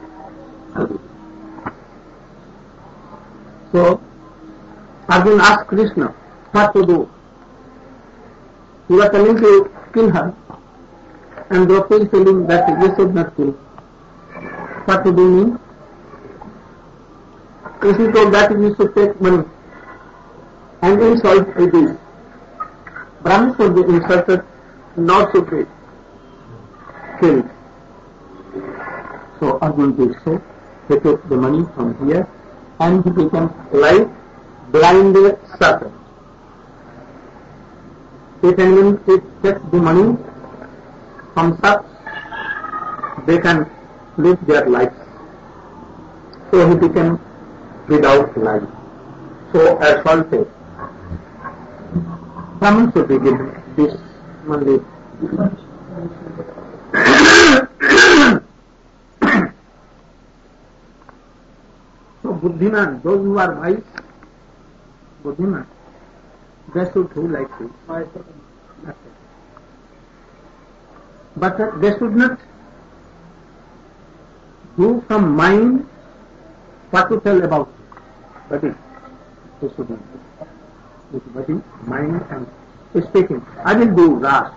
So, Arjuna asked Krishna what to do. He was telling to kill her, and Draupadi is telling that you should not kill. What to do mean? Krishna told that you should take money and insult this. Brahmins should be insulted, not should be killed. So Arjuna did so. He took the money from here and he became like blind serpent. If anyone takes the money from such, they can live their lives. So he became without life. So as one says, Brahman should be given this money. So Buddhiman, those who are wise, Buddhiman, they should do like this. But they should not do from mind what to tell about body. They should not do. With body, mind and speaking. I will do that.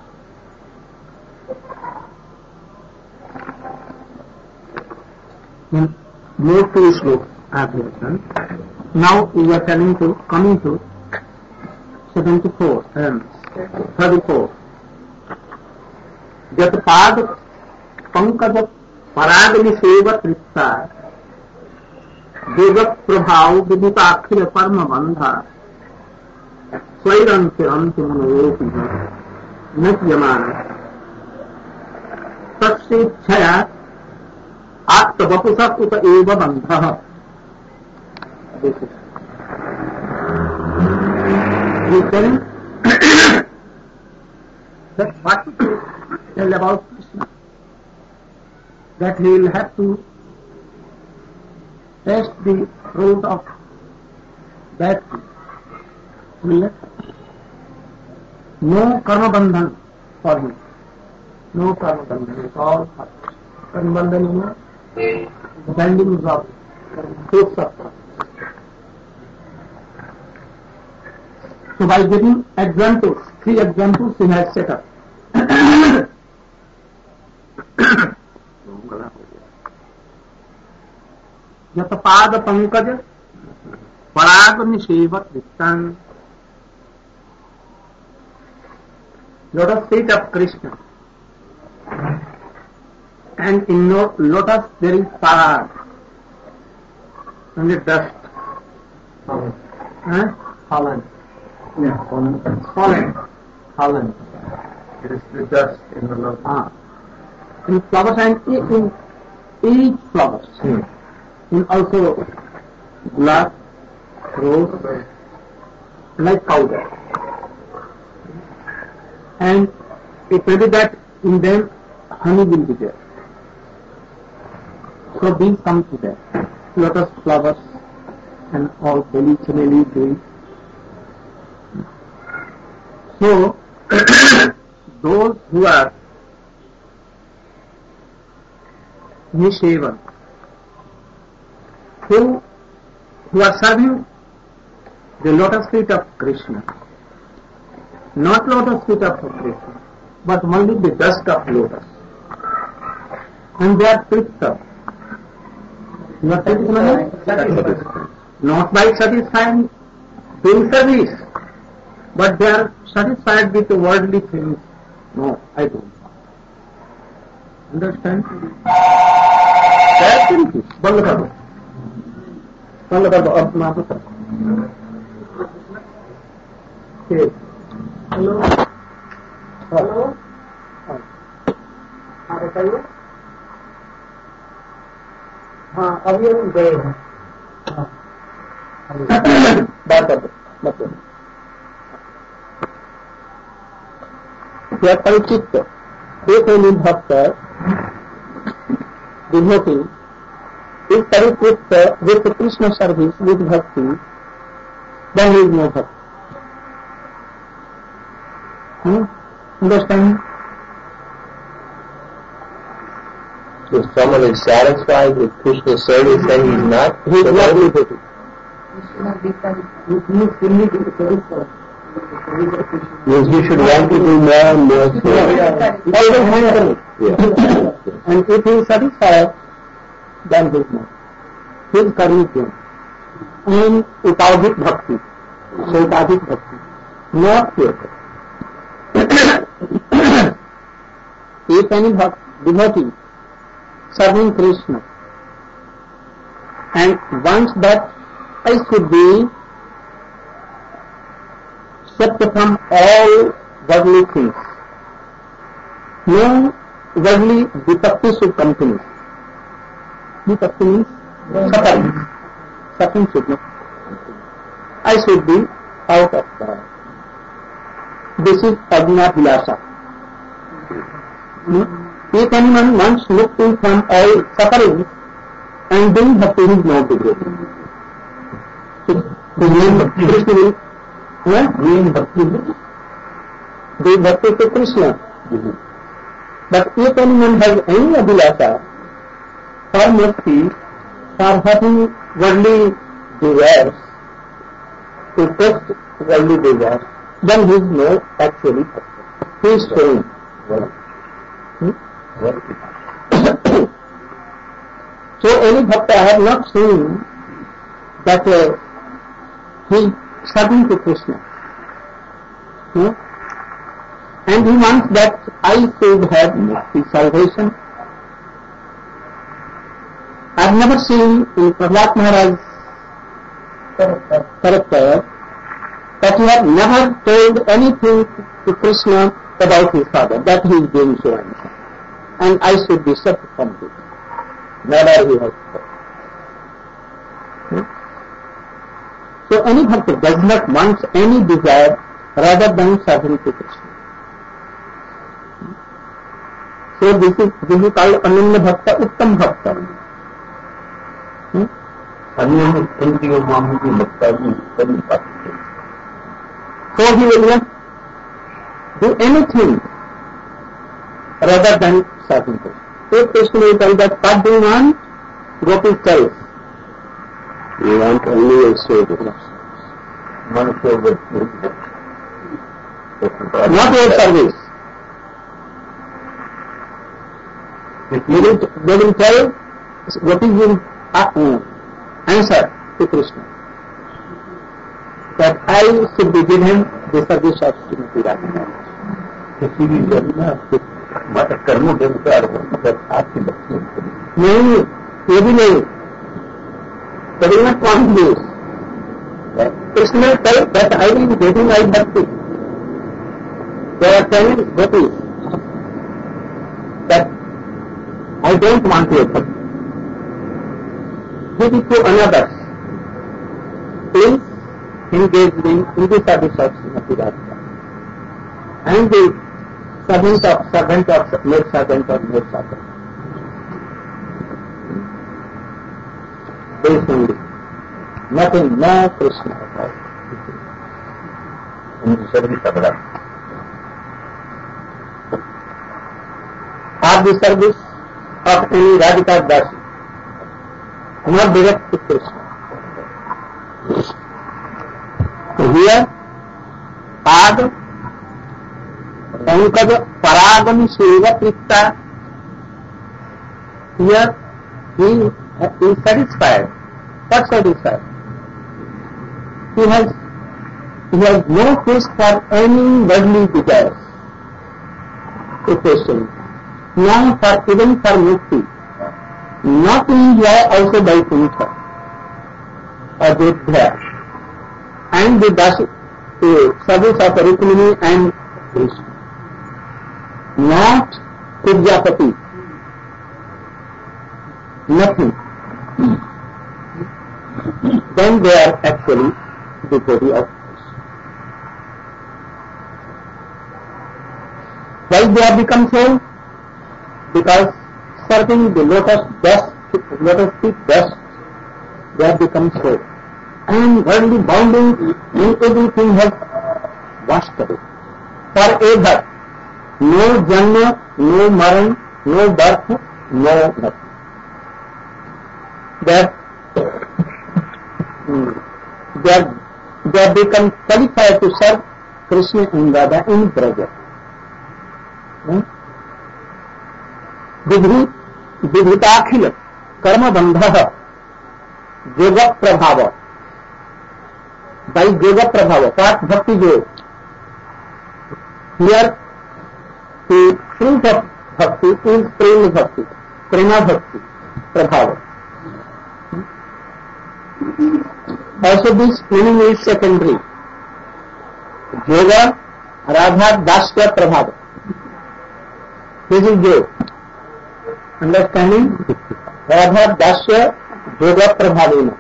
Then more two slope I have done. Now we are coming to coming to seventy-four and thirty-four. Jat pad pankaj parag nisevat ritta devat prabhav viditakhir parma bandha स्वैरंस्य अंतिमनोपि न यमान तस्येच्छया आत्मवपुषः उत एव बन्धः. We tell that what to tell about Krishna, that he will have to taste the fruit of that will no karma bandhan for him. No karma bandhan. It's all karma bandhan is the bindings of fruits of. So by giving examples, three examples he has set up. Yat pada pankaj parag nisevat vittan. Lotus feet of Krishna, and in lotus there is parag, and the dust. Pollen. Huh? Pollen. Yeah, pollen. Pollen. Pollen. It is the dust in the lotus. Ah. In flowers and in each flowers. Hmm. In also gulab, rose, like powder. And it may be that in them honey will be there. So bees come to there. Lotus flowers and all belly, chimeli, bees. So those who are Nishevan, who, who are serving the lotus feet of Krishna, not lotus feet of Krishna, but only the dust of lotus. And they are picked up. Not satisfied. Not by satisfying doing service, but they are satisfied with the worldly things. No, I don't. Understand? बंद कर दो, बंद कर दो, अब मैं आपको कर हेलो हेलो हाँ बताइए। हाँ अभी हम गए हैं। हाँ बात कर दो मतलब यह परिचित एक भक्त विभूति इस परिचित with Krishna service with bhakti then he is no bhakti. Hmm? Understand? If someone is satisfied with Krishna's service, then he is not. He is not devotee. Yes, you should want to do more and more. Always handle it. Yeah. And if he is satisfied, then he is not. He is karmic jnana. And utadhik bhakti, sautadhik bhakti, not pure. If any devotee serving Krishna and wants that I should be separate from all worldly things, no worldly vipakti should come to me. Vipakti means suffering. Suffering should not. I should be out of that. This is Ajna Vilasa. Hmm? If anyone wants mukti from all suffering and doing bhakti, he is not degraded. Krishna will doing bhakti, doing bhakti to Krishna. Mm-hmm. But if anyone has any abhilasa for mukti, for having worldly desires, to test worldly desires, then he is not actually bhakti. He is showing. Hmm? So any bhakta I have not seen that uh, he is serving to Krishna. Hmm? And he wants that I should have mukti, salvation. I have never seen in Prahlad Maharaj's character that he had never told anything to Krishna about his father, that he is doing so and so. And I should be separate from it. Never he has told. Hmm? So any bhakta does not want any desire rather than serving to Krishna. So this is, this is called Ananya Bhakta, Uttam Bhakta. Hmm? Ananya Indriya Mamudi Bhakta is very important. So he will not do anything rather than serving Krishna. If Krishna will tell that, what do you want? Gopi tells. You want only your service. Not your Not your service. They will, they will tell what is your uh, answer to Krishna. That I should be given the service of Srimati Radharani. किसी भी जन्म में कर्मों के अनुसार आपकी भक्ति नहीं, ये भी नहीं. They will not confuse. Krishna will tell that I will be getting my bhakti. They are telling gopis that I don't want your bhakti. Give it to another. Please engage me in the service of Srimati Radharani. And the servant of servant of maid servant of maid servant. This only. Nothing, no Krishna at all. In the service of Radha. Or the service of any Radhika Dasi. Not direct to Krishna. So here, Pad, Pankaj, Paragami Seva Prikta. Here, he is satisfied. What satisfied? He has, he has no wish for any worldly desires. A question. Now for even for mukti. not to enjoy also by Puntha or Vedha and the das, the service of Rukmini and Krishna, not Pujapati, nothing. Then they are actually devotee of Krishna. Why they have become so? Because serving the lotus dust, lotus feet dust, they have become so. And worldly bounding in everything has washed away. Forever. No janma, no maran, no birth, no nothing. That they have, they have become qualified to serve Krishna and Radha in Braja. Hmm? विधुताखिल कर्म बंध योग प्रभाव by योग प्रभाव पाठ bhakti yoga here the fruit of bhakti is prema bhakti, prema bhakti प्रभाव. Also this meaning is secondary. Yoga Radha Dasya प्रभाव. This is yoga. Understanding? Radha Dasya Yoga Prabhavina.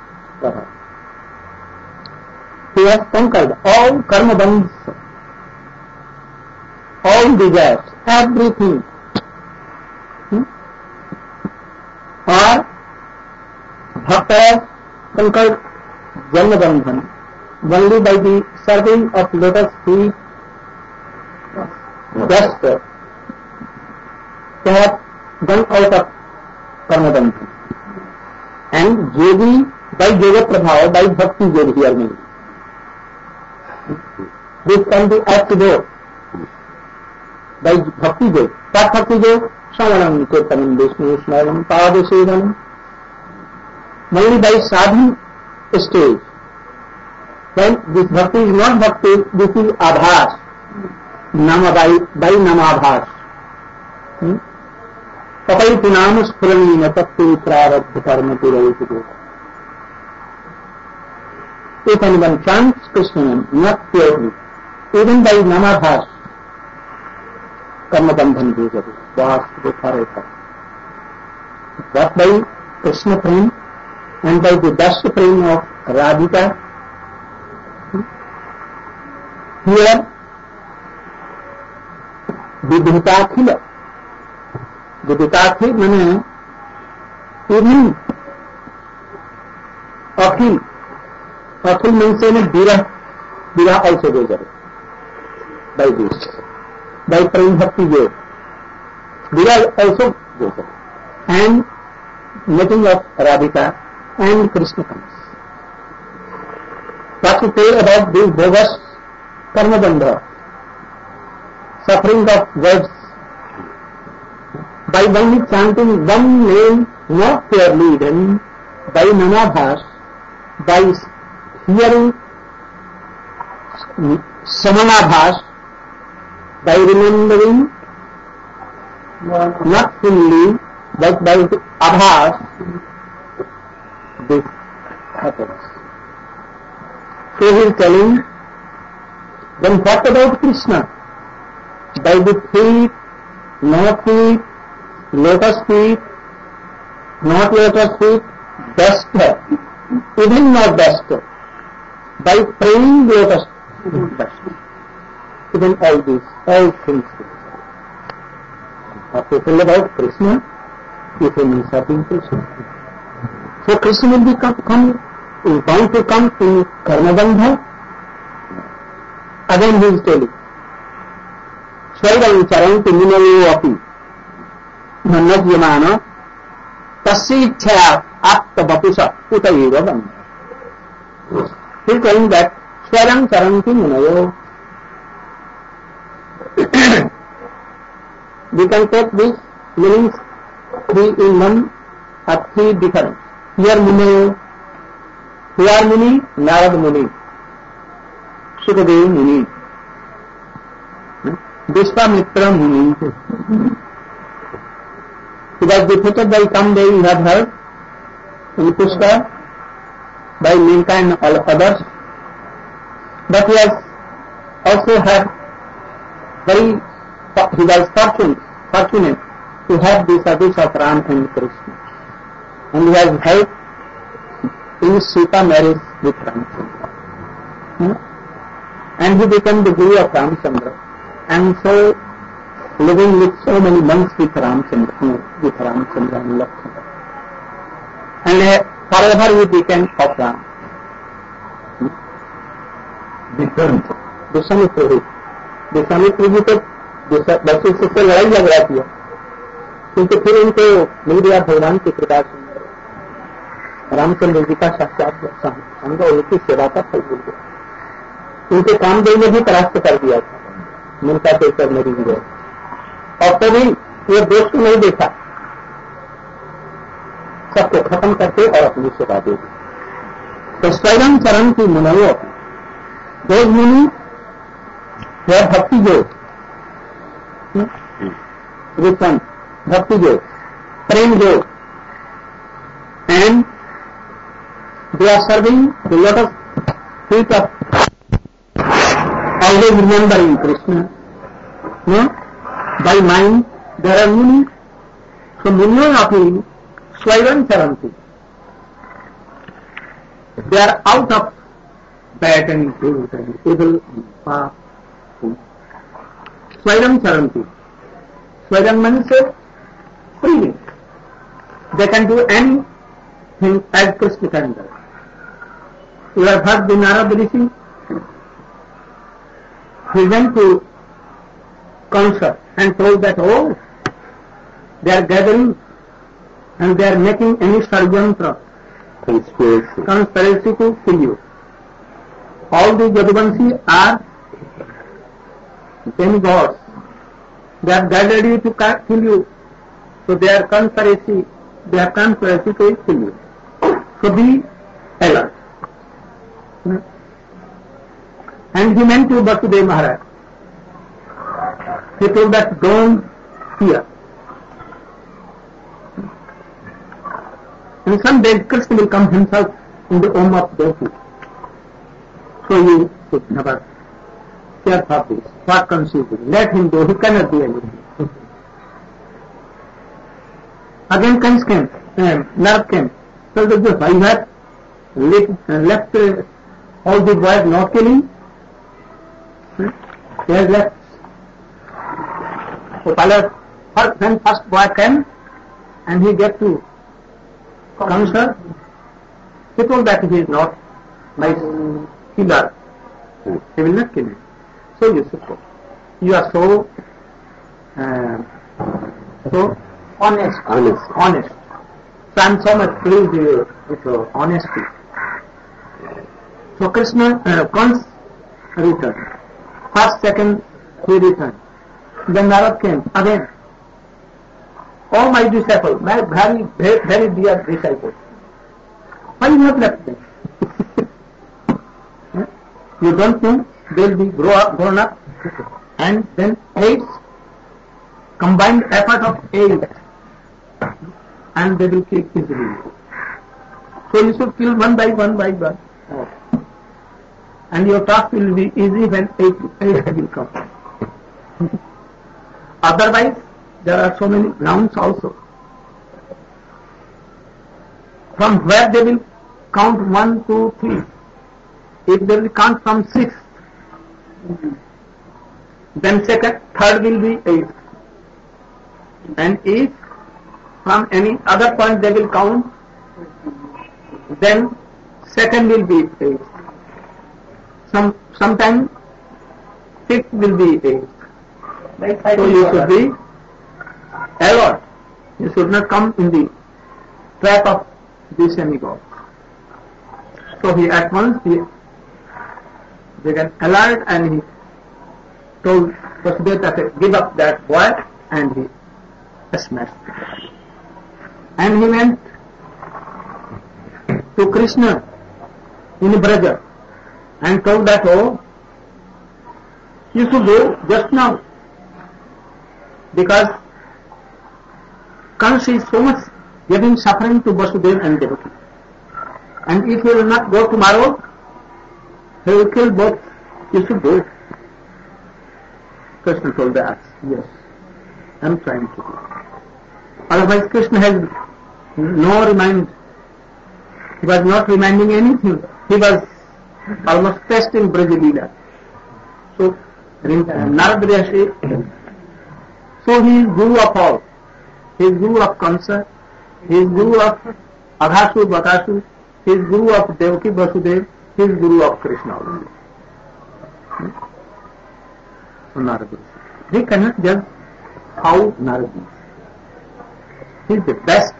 He has conquered all karma bandhs, all desires, everything. Hmm? Or Bhakta has conquered Janma Bandhan only by the serving of lotus feet, dust. They have gone out of karma bandhan. And yogi by yoga prabhava, by bhakti yoga here means. This can be activated by bhakti yoga. What bhakti yoga? Shravanam, Kirtanam, Vishnu, Smaranam, Padasevanam. Only by sadhana stage. When this bhakti is not bhakti, this is abhas. Nama by, by namabhas. Hmm? Tapaitu nama sphuranina tattu prarabdha karma tirayutu. If anyone chants Krishna name, not purely, even by namabhas, karma bandhan bhujati, vastu forever. But by Krishna prem and by the dust prem of Radhika, here vidhutakhila. Vidhutakhil means even akhil. Akhil means in Vira. Vira also goes away by this. By prem bhakti yoga. Vira also goes away. And meeting of Radhika and Krishna comes. What to say about this bogus karma bandha, suffering of words, by only chanting one name, not purely then, by namabhas, by hearing samanabhas, by remembering not fully, but by abhas, this happens. So he is telling, then what about Krishna? By the feet, no feet, lotus feet, not lotus feet, dust, even not dust, by praying lotus dust, even all these, all things. What to tell about Krishna? If he means serving Krishna. So Krishna will become, come, is bound to come in karma bandha. Again he is telling, Swaram charanti minayo api mannadyamana tasyichya apta vapusa utayeva bandha. He is telling that Swaram charanti minayo. We can take these meanings three in one or three different. Here Munayo, who are Muni? Narad Muni, Sukadev Muni, Vishwamitra Muni. He was defeated by someday, you have heard, in Pushkar, by Milka and all others. But he has also had very, he was fortunate, fortunate to have the service of Ram and Krishna. And he has helped in Sita marriage with Ramchandra. Hmm? And he became the Guru of Ramchandra. And so living with so many monks with Ramchandra, with Ramchandra and Lakshmana. And uh, forever he became of Ram. Different. Dushyamitra ही दुष्यमित्र जी तो वशिष्ठ से लड़ाई लग रहा थी, किंतु फिर उनको मिल गया भगवान की कृपा से रामचंद्र जी का साक्षात संग और उनकी सेवा का फल मिल गया। उनके कामदेव ने भी परास्त कर दिया था, मिलका देकर मरी गए, और तभी ये दोष को नहीं देखा, सबको खत्म करके और अपनी सेवा दे दी। तो स्वयं चरण की मुनयो those muni were bhakti yoga, hmm? which one? Bhakti yoga, prem yoga, and they are serving the lotus feet of always remembering Krishna, no? By mind there are muni, so muni api swayam charanti, they are out of bad and good and evil and far. Swayam charanti. Swayam means freely. They can do anything as Krishna can do. You have heard the Narad Rishi. He went to concert and told that, oh, they are gathering and they are making any षड्यंत्र, Conspiracy. conspiracy to kill you. All the Jaduvanshi are demigods. They have gathered you to kill you. So they are conspiracy, they have conspiracy to kill you. So be alert. And he went to Vasudev Maharaj. He told that don't fear. And someday Krishna will come himself in the home of Devi. So you should never care for this. What conceived? Let him go, he cannot do anything. Again comes came, uh, Narad came. So the I have left, uh, left uh, all the boys not killing. Hmm? He has left. So first, when first boy came and he get to counsel, he told that he is not my killer. He will not kill me. So you should go. You are so, uh, so honest. Honest. Honest. So I am so much pleased with, with your honesty. So Krishna uh, once returned. First, second, he returned. Then Narad came again. Oh my disciple, my very, very, very dear disciple, why you have left them? You don't know they will be grow up, grown up, and then eight, combined effort of eight, and they will kill easily. So you should kill one by one by one. And your task will be easy when eight, eight will come. Otherwise, there are so many grounds also. From where they will count one, two, three. If they will count from six, then second, third will be eight. And if from any other point they will count, then second will be eight. Some sometime fifth will be eight. So you should be alert. You should not come in the trap of the semigod. So he at once he became alert and he told Vasudeva that give up that boy, and he smashed it. And he went to Krishna in Braja and told that, oh, you should go just now, because Kansa is so much giving suffering to Vasudeva and Devaki. And if he will not go tomorrow, he will kill both. You should do it. Krishna told the ass, yes, I am trying to do it. Otherwise Krishna has no remind. He was not reminding anything. He was almost testing Brajalila. So, Narad Rishi, so he is Guru of all. He is Guru of Kansa, he is Guru of Aghasur, Bakasur, he is Guru of Devaki Vasudeva, he is Guru of Krishna also. Hmm? So Narad Rishi. They cannot judge how Narad is. He is the best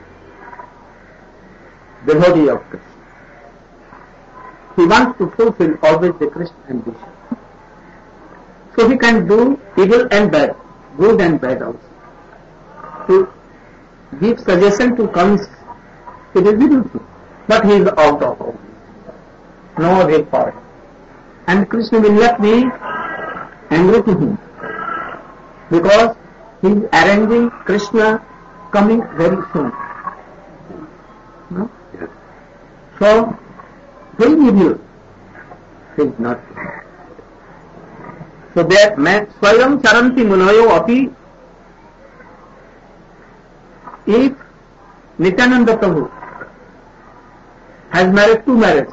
devotee of Krishna. He wants to fulfill always the Krishna ambition. So he can do evil and bad, good and bad also. To give suggestion to Kansa, it is beautiful. But he is out of all. No way for it. And Krishna will not be angry to him. Because he is arranging Krishna coming very soon. No? Yes. So, very evil. He is not. So that man, Swayam Charanti Munayo Api, if Nityananda Prabhu has married two marriages,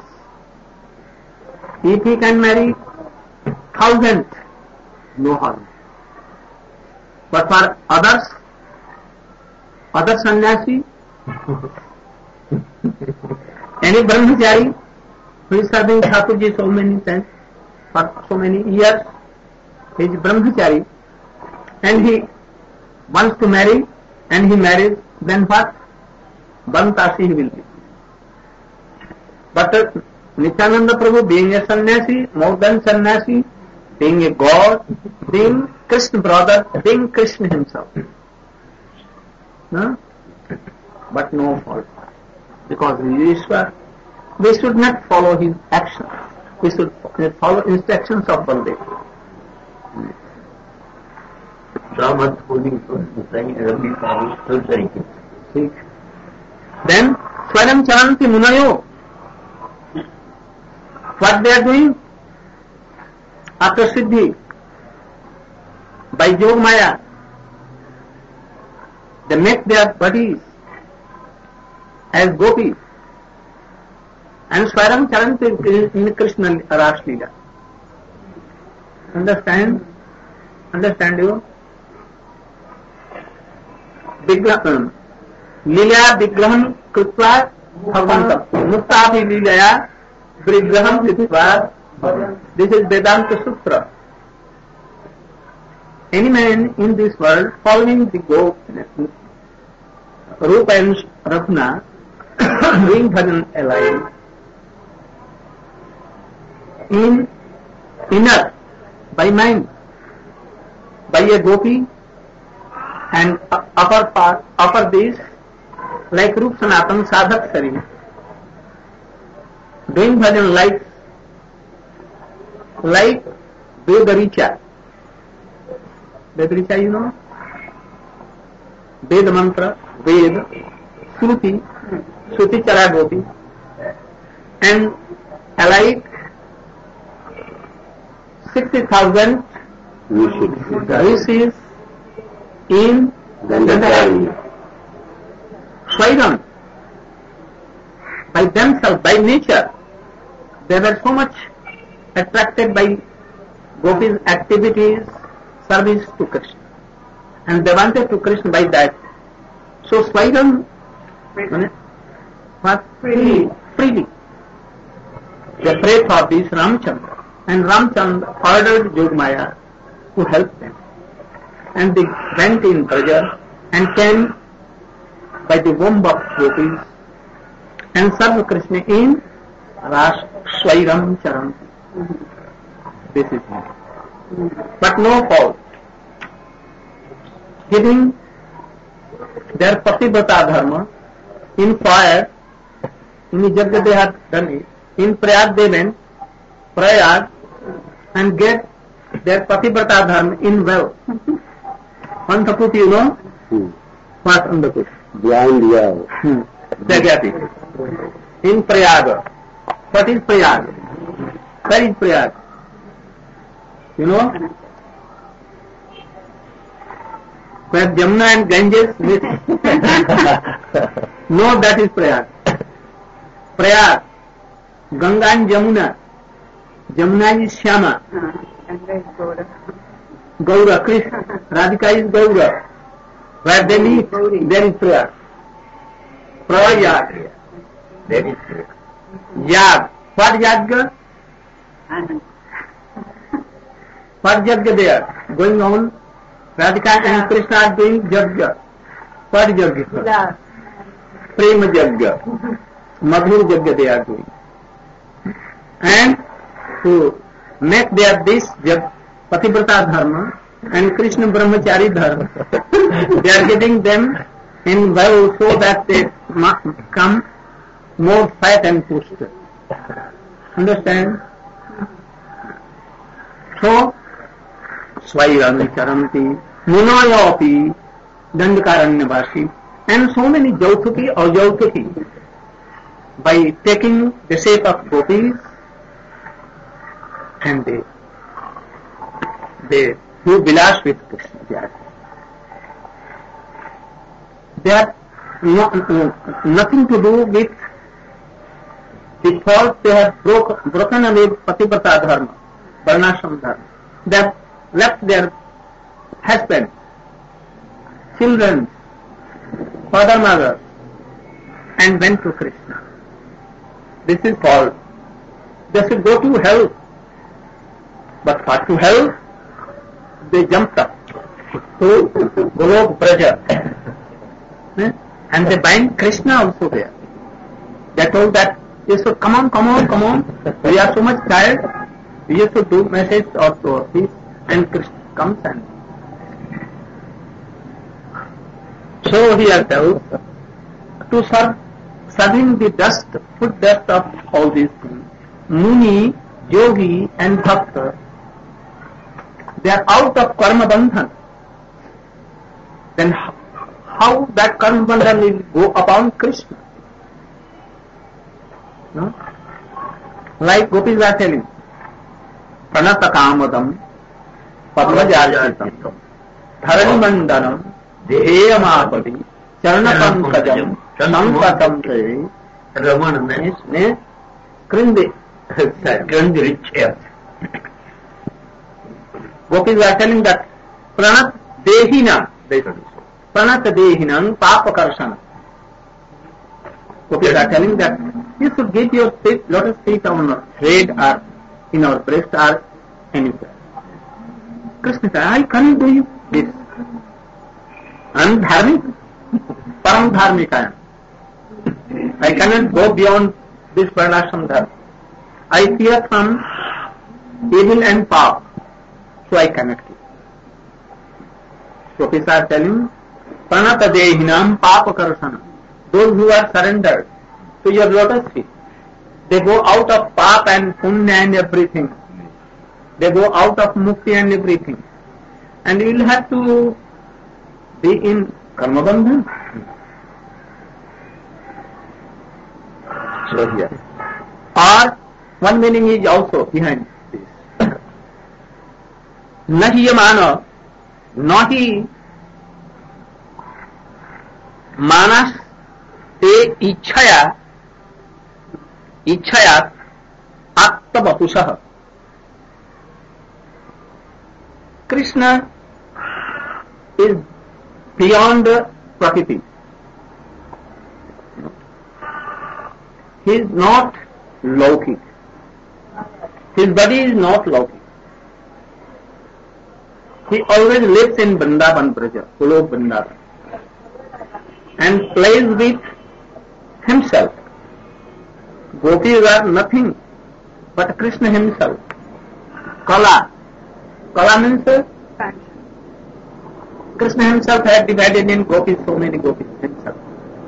if he can marry thousand, no harm. But for others, other sannyasi, any brahmachari who is serving Thakurji so many times, for so many years, he is brahmachari, and he wants to marry, and he marries, then what? Bantasi he will be. But uh, Nityananda Prabhu, being a sannyasi, more than sannyasi, being a god, being Krishna brother, being Krishna himself. No? But no fault. Because he is Ishwar, we should not follow his actions. We should follow instructions of Baldev. Brahmat holding saying Rabbi Prabhu still saying it. Then Swaram Charanti Munayo. What they are doing? After Siddhi, by Yog Maya, they make their bodies as gopis. And Swaram Charanti in Krishna Ras Leela. Understand? Understand you? Vigraham. Lila Vigraham Krutva Bhavantam. Muktapi Lilaya Vigraham Krutva. This is Vedanta Sutra. Any man in this world following the go Rupa and Ratna doing bhajan alive in inner by mind by a gopi and upper part upper this like Rup Sanatan Sadhak Sari doing bhajan like like Vedaricha. Vedaricha, you know? Ved mantra, Ved, Shruti, Shruti Chara Gopi, and alike sixty thousand rishis in Gandhari. Swayam, by themselves, by nature, they were so much attracted by Gopi's activities, service to Krishna. And they wanted to Krishna by that. So Swayam, what? Freely. Freely. They prayed for this Ramchandra. And Ramchandra ordered Yogmaya to help them. And they went in Braja and came by the womb of Gopis and served Krishna in Ras Swayam Charanti. This is it. But no fault. Giving their Pativrata Dharma in fire, in the Jagga they had done it, in Prayag they went, Prayag, and get their Pativrata Dharma in well. Panthaputi, you know? Hmm. First on the Kush. Blind well. Hmm. Jagyati. In Prayaga. What is Prayaga? Where is Prayaga? You know? Where Jamuna and Ganges meet. No, that is Prayaga. Prayaga. Ganga and Jamuna. Jamuna is Shyama. Gaura, Krishna. Radhika is Gaura. Where they meet, there is Prayaga. Prayaga. There is Prayaga. Yag. What Yagga? What Yagga there? Going on. Radhika and Krishna are doing Yagga. What Yagga? Prema Yagga. Madhur Yagga they are doing. And to make their this Pativrata Dharma and Krishna Brahmachari Dharma, they are getting them in vow so that they come more fat and pushed. Understand? So, Swairami Charanti, Munayapi, Dandakaranyavasi, and so many Jautuki or Jautuki, by taking the shape of gopis, and they, they do vilas with Krishna. They are no, uh, nothing to do with the fault they have broke, broken away Pativrata Dharma, Varnashram Dharma. They have left their husbands, children, father, mother, and went to Krishna. This is fault. They should go to hell. But for to hell, they jumped up to Golok Braja. And they bind Krishna also there. They told that you should come on, come on, come on. We are so much tired. You should do message or to this. And Krishna comes and. So here tells to serve, serving the dust, foot dust of all these things. Muni, Yogi and Bhakta, they are out of karma bandhan. Then how that karma bandhan will go upon Krishna? No? Like gopis are telling, Pranata Kamadam, Padmajarjatam, Dharani Mandanam, Dheyamapati, Charanapankajam, Sampatam Te, Ramanam, Krindi, Krindi rich. Gopis are telling that Pranat Dehina, they should do so. Pranat Dehinam Papakarshana. Gopis are telling that you should get your feet, lotus feet on our head or in our breast or anywhere. Krishna said, I can't do this. I am dharmic, param dharmic I am. I cannot go beyond this varnashram dharma. I fear from evil and power. So I cannot keep. Gopis are telling, Pranata Dehinam Papakarshana. Those who are surrendered to your lotus feet, they go out of pap and punya and everything. They go out of mukti and everything. And you will have to be in karma bandhan. So here. Or one meaning is also behind. Nahi yamana, nahi manas te ichhaya, ichhaya attavapusah. Krishna is beyond Prakriti. He is not Laukik. His body is not Laukik. He always lives in Vrindavan Braja, Golok Vrindavan, and plays with himself. Gopis are nothing but Krishna himself. Kala. Kala means Krishna himself had divided in gopis, so many gopis himself.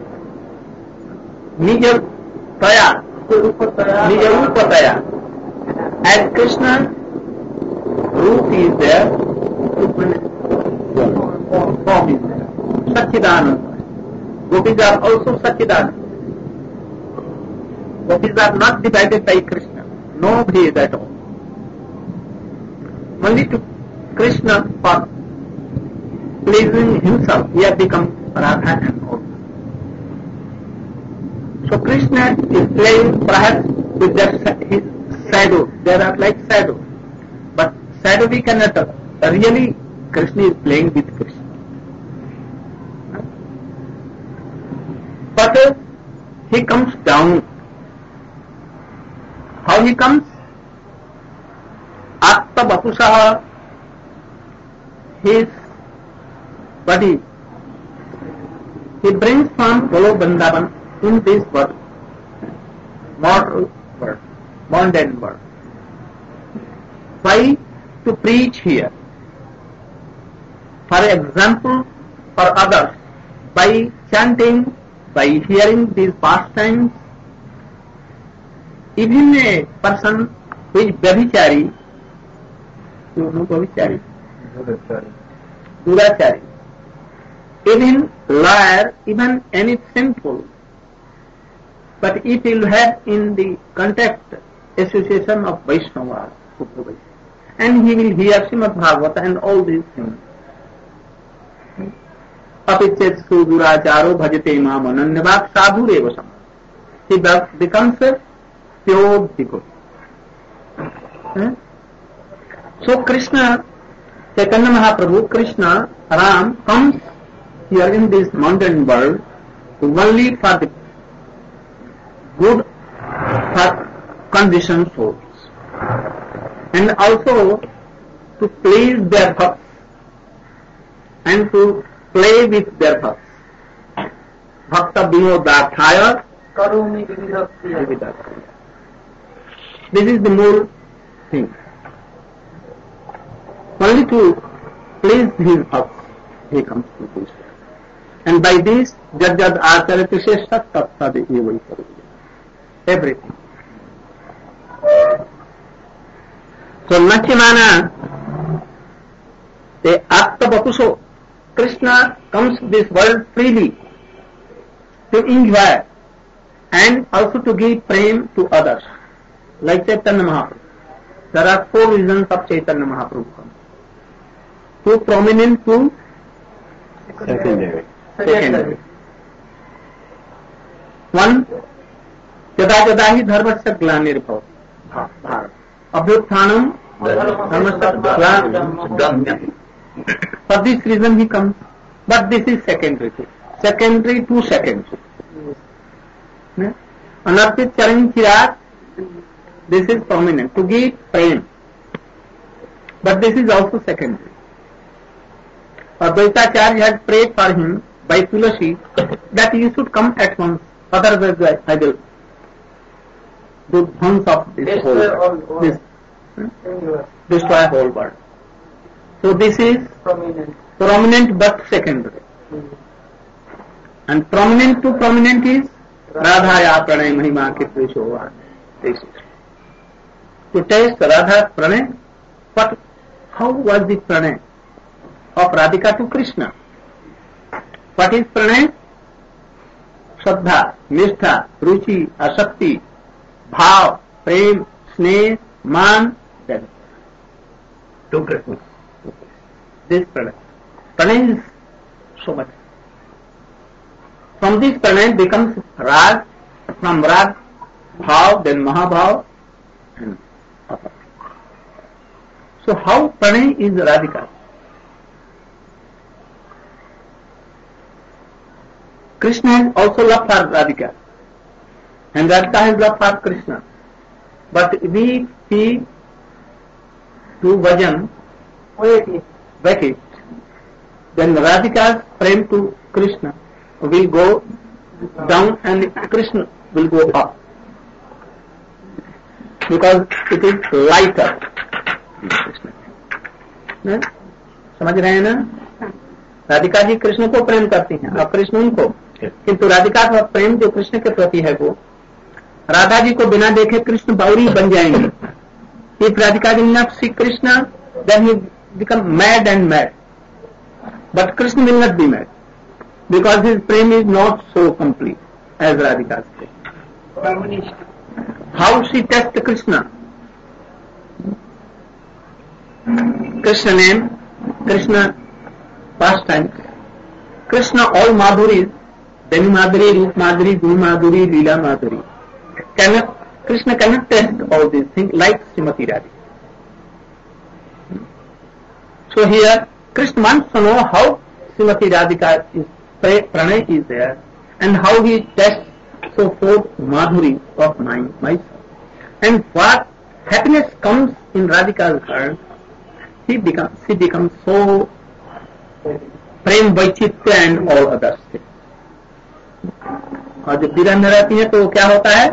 Nija Taya, Nija Rupataya. As Krishna Roop is there, form is there. Satchidananda. Gopis are also Satchidananda. Gopis are not divided by Krishna. No bhed at all. Only to Krishna for pleasing himself, he has become Radha and all. So Krishna is playing perhaps with that his shadow. They are like shadow. But shadow we cannot touch. Really Krishna is playing with Krishna. But uh, he comes down. How he comes? Atta Bapusaha, his body, he brings from Golo Vrindavan in this world, mortal world, mundane world. Why? To preach here. For example, for others, by chanting, by hearing these pastimes, even a person who is Vyabhichari, you know Vyabhichari? Durachari. Even liar, even any sinful, but if he will have in the contact association of Vaishnavas, and he will hear Srimad Bhagavata and all these things. Apichet Suduracharo bhajate mam ananyavad sadhureva sam. He becomes a pure devotee. Hmm? So Krishna, Chaitanya Mahaprabhu, Krishna, Ram comes here in this mundane world only for the good, for conditioned souls, and also to please their bhakts and to play with their bhakts. Bhakta vinodathaya karumi vividha. This is the more thing. Only to please his bhakts he comes to this. And by this, jad jad acharati shesha tat tad eva karudi. Everything. So Nachimana, the Atta Bapuso, Krishna comes to this world freely to enjoy and also to give prem to others, like Chaitanya Mahaprabhu. There are four reasons of Chaitanya Mahaprabhu. Two prominent, two secondary. secondary. One, यदा यदा ही धर्मस्य ग्लानिर्भवति भारत अभ्युत्थानम धर्मस्य ग्लानिर्भवति. For this reason he comes, but this is secondary. Secondary to secondary. Anarpit charan chirat, this is prominent, to give pain. But this is also secondary. Advaitacharya had prayed for him by Tulasi that he should come at once, otherwise I will do dhans of this destroy whole world. This, hmm? Destroy whole world. So this is prominent, prominent but secondary. Mm. And prominent to prominent is Radhaya Pranay Mahima Kitrishovan. This is. To taste Radha Pranay, but how was the Pranay of Radhika to Krishna? What is Pranay? Shraddha, Nishtha, Ruchi, Asakti, Bhav, Prem, Sneh, Man, then to Krishna. This pranay. Pranay is so much. From this pranay becomes rag, from rag, bhav, then mahabhav, and apar. So how pranay is Radhika? Krishna has also love for Radhika, and Radhika has love for Krishna. But we see to Vajan, back it, then Radhika's prem to Krishna will go down and Krishna will go up, because it is lighter. समझ रहे हैं ना? राधिका जी कृष्ण को प्रेम करती हैं और कृष्ण उनको, किंतु राधिका का प्रेम जो कृष्ण के प्रति है वो राधा जी को बिना देखे कृष्ण बाउरी बन जाएंगे. If Radhika will not see Krishna, then he become mad and mad. But Krishna will not be mad. because his prem is not so complete as Radhika's prem. How she tests Krishna? Krishna name, Krishna pastimes, Krishna all Madhuris, Dani Madhuri, Roop Madhuri, Guru Madhuri, Leela Madhuri. Cannot, Krishna cannot test all these things like Srimati Radhika. So here, Krishna wants to know how Srimati Radhika is, Pranay is there, and how he tests so forth Madhuri of mine, myself. And what happiness comes in Radhika's heart, he becomes, she becomes so prem vaichitya and all others things. और जब विरह में रहती है तो क्या होता है?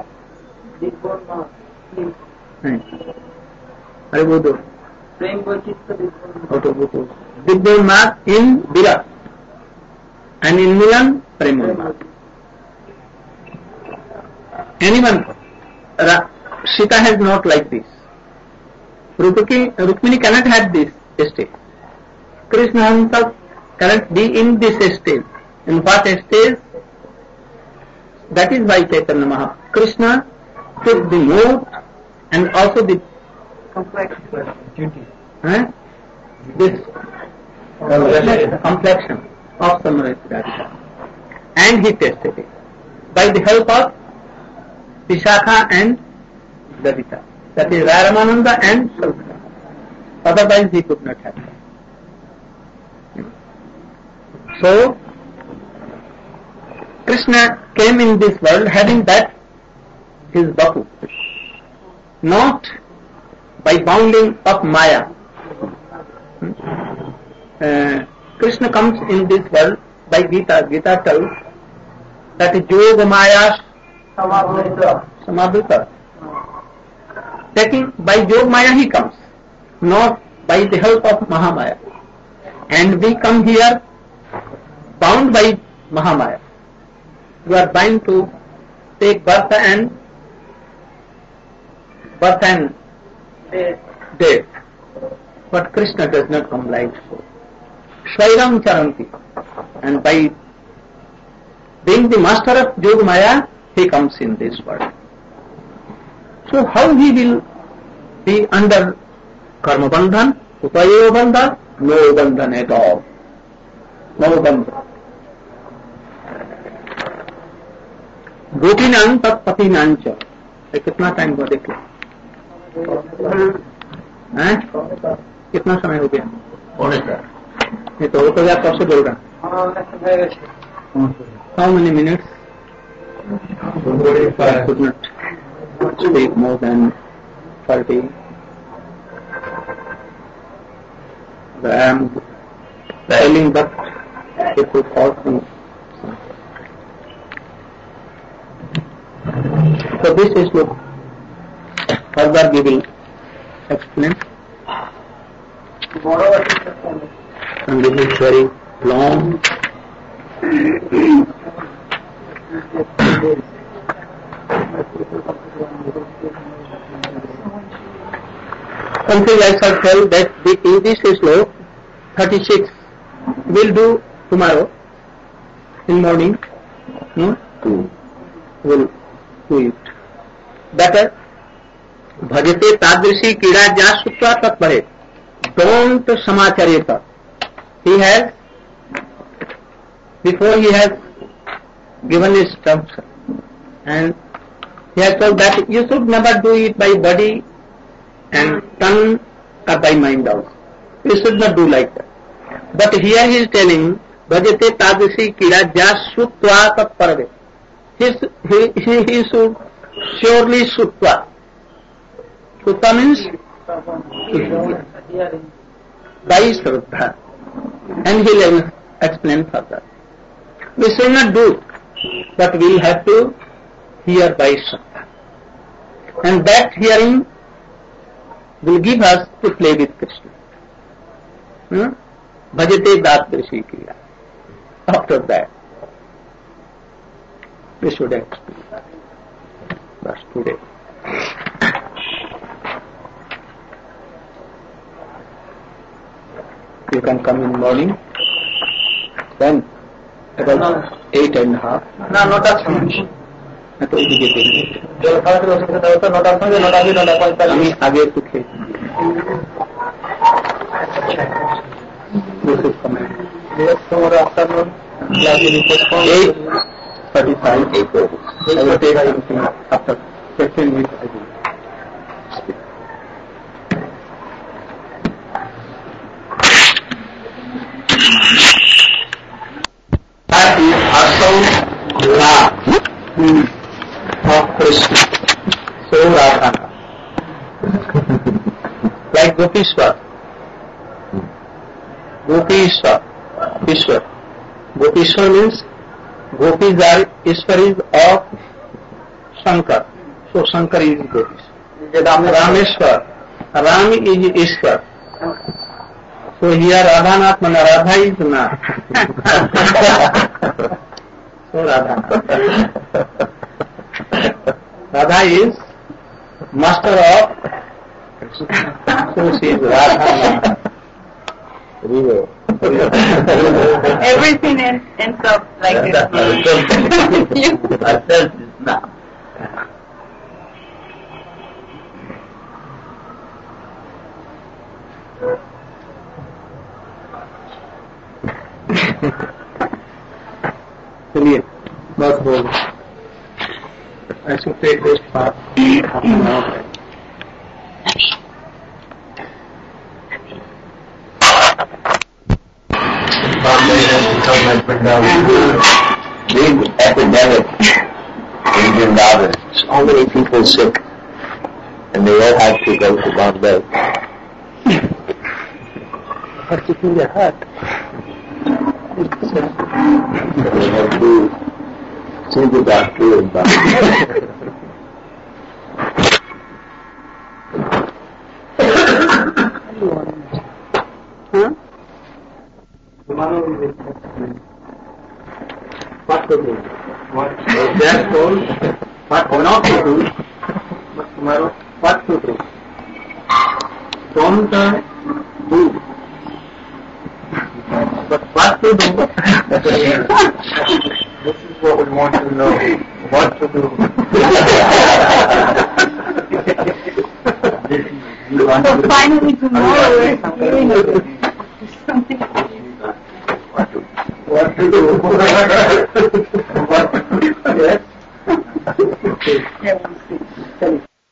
अरे वो दो प्रेम वैचित्य दिव्योन्माद इन विरह and in milan premonmad. Anyone, Sita has not like this. Rukmini cannot have this state. Krishna himself cannot be in this state. In what state? That is why Chaitanya Mahaprabhu, Krishna took the mood and also the complexion, eh? this uh, complexion of Samrata Radhika, and he tested it by the help of Vishakha and Lalita, that is Ramananda and Salkha. Otherwise he could not have that. So Krishna came in this world having that his Bapu, not by bounding of Maya. Uh, Krishna comes in this world by Gita. Gita tells that Yoga Maya Samabhita. Taking by Yoga Maya he comes, not by the help of Mahamaya. And we come here bound by Mahamaya. You are bound to take birth and birth and death. But Krishna does not come like so. Swairam Charanti. And by being the master of Yoga Maya, he comes in this world. So how he will be under Karma Bandhan, Upayo Bandhan? No Bandhan at all. No Bandhan. गोपीनां तत्पतिनां च, कितना time हुआ देख लो, कितना समय हो गया? ये तो हो तो गया, कब से बोल रहा? How many minutes? I could not speak more than thirty. I am telling, but it would cost me. So this is look, further we will explain. And this is very long. Something I shall tell that the, in this slope, thirty-six, will do tomorrow in morning. No? Will do it. Better. Bhajate tadrishi kida jasutva tatpare. Don't samachareta. He has, before he has given his instruction, and he has told that you should never do it by body and tongue or by mind also. You should not do like that. But here he is telling, bhajate tadrishi kida jasutva tatpare. He, he, he, he should surely sutta. Sutta means by Shraddha. And he will explain further. We should not do, but we will have to hear by Shraddha. And that hearing will give us to play with Krishna. Hmm? Bhajate Dadrishi Kriya. After that, we should explain. That's today. You can come in morning, then about eight and a half. না নটার সময় তো ওইদিকে দেখি জল খাওয়া থেকে অসুবিধা হতো নটার সময় নটা দিয়ে নটা আমি পঁয়তাল্লিশ আগে একটু খেয়েছি tomorrow afternoon class will be postponed. eight thirty-five. I will take something after fifteen minutes. I will. That is asal love of Krishna. So Radha. Like Gopishwar. Gopishwar. Ishwar. Gopishwar means Gopis are Ishwaris of Shankar. So Shankar is Gopis. Rameshwar. Ram is Ishwar. So here Radhanath means Radha is not. So Radha. Radha is master of. So she is Radha. Everything ends, ends up like this. चलिए बस हो गया ऐसे take this part Big epidemic in Vrindavan. So many people sick, and they all had to go to Bombay. particularly hurt. They had to see the doctor in Bombay. Huh? What to do? What they are told what not to do, but tomorrow what to do. Don't uh, do, but what to do. This is what we want to know. What to do. So finally tomorrow we're hearing of something. What to do?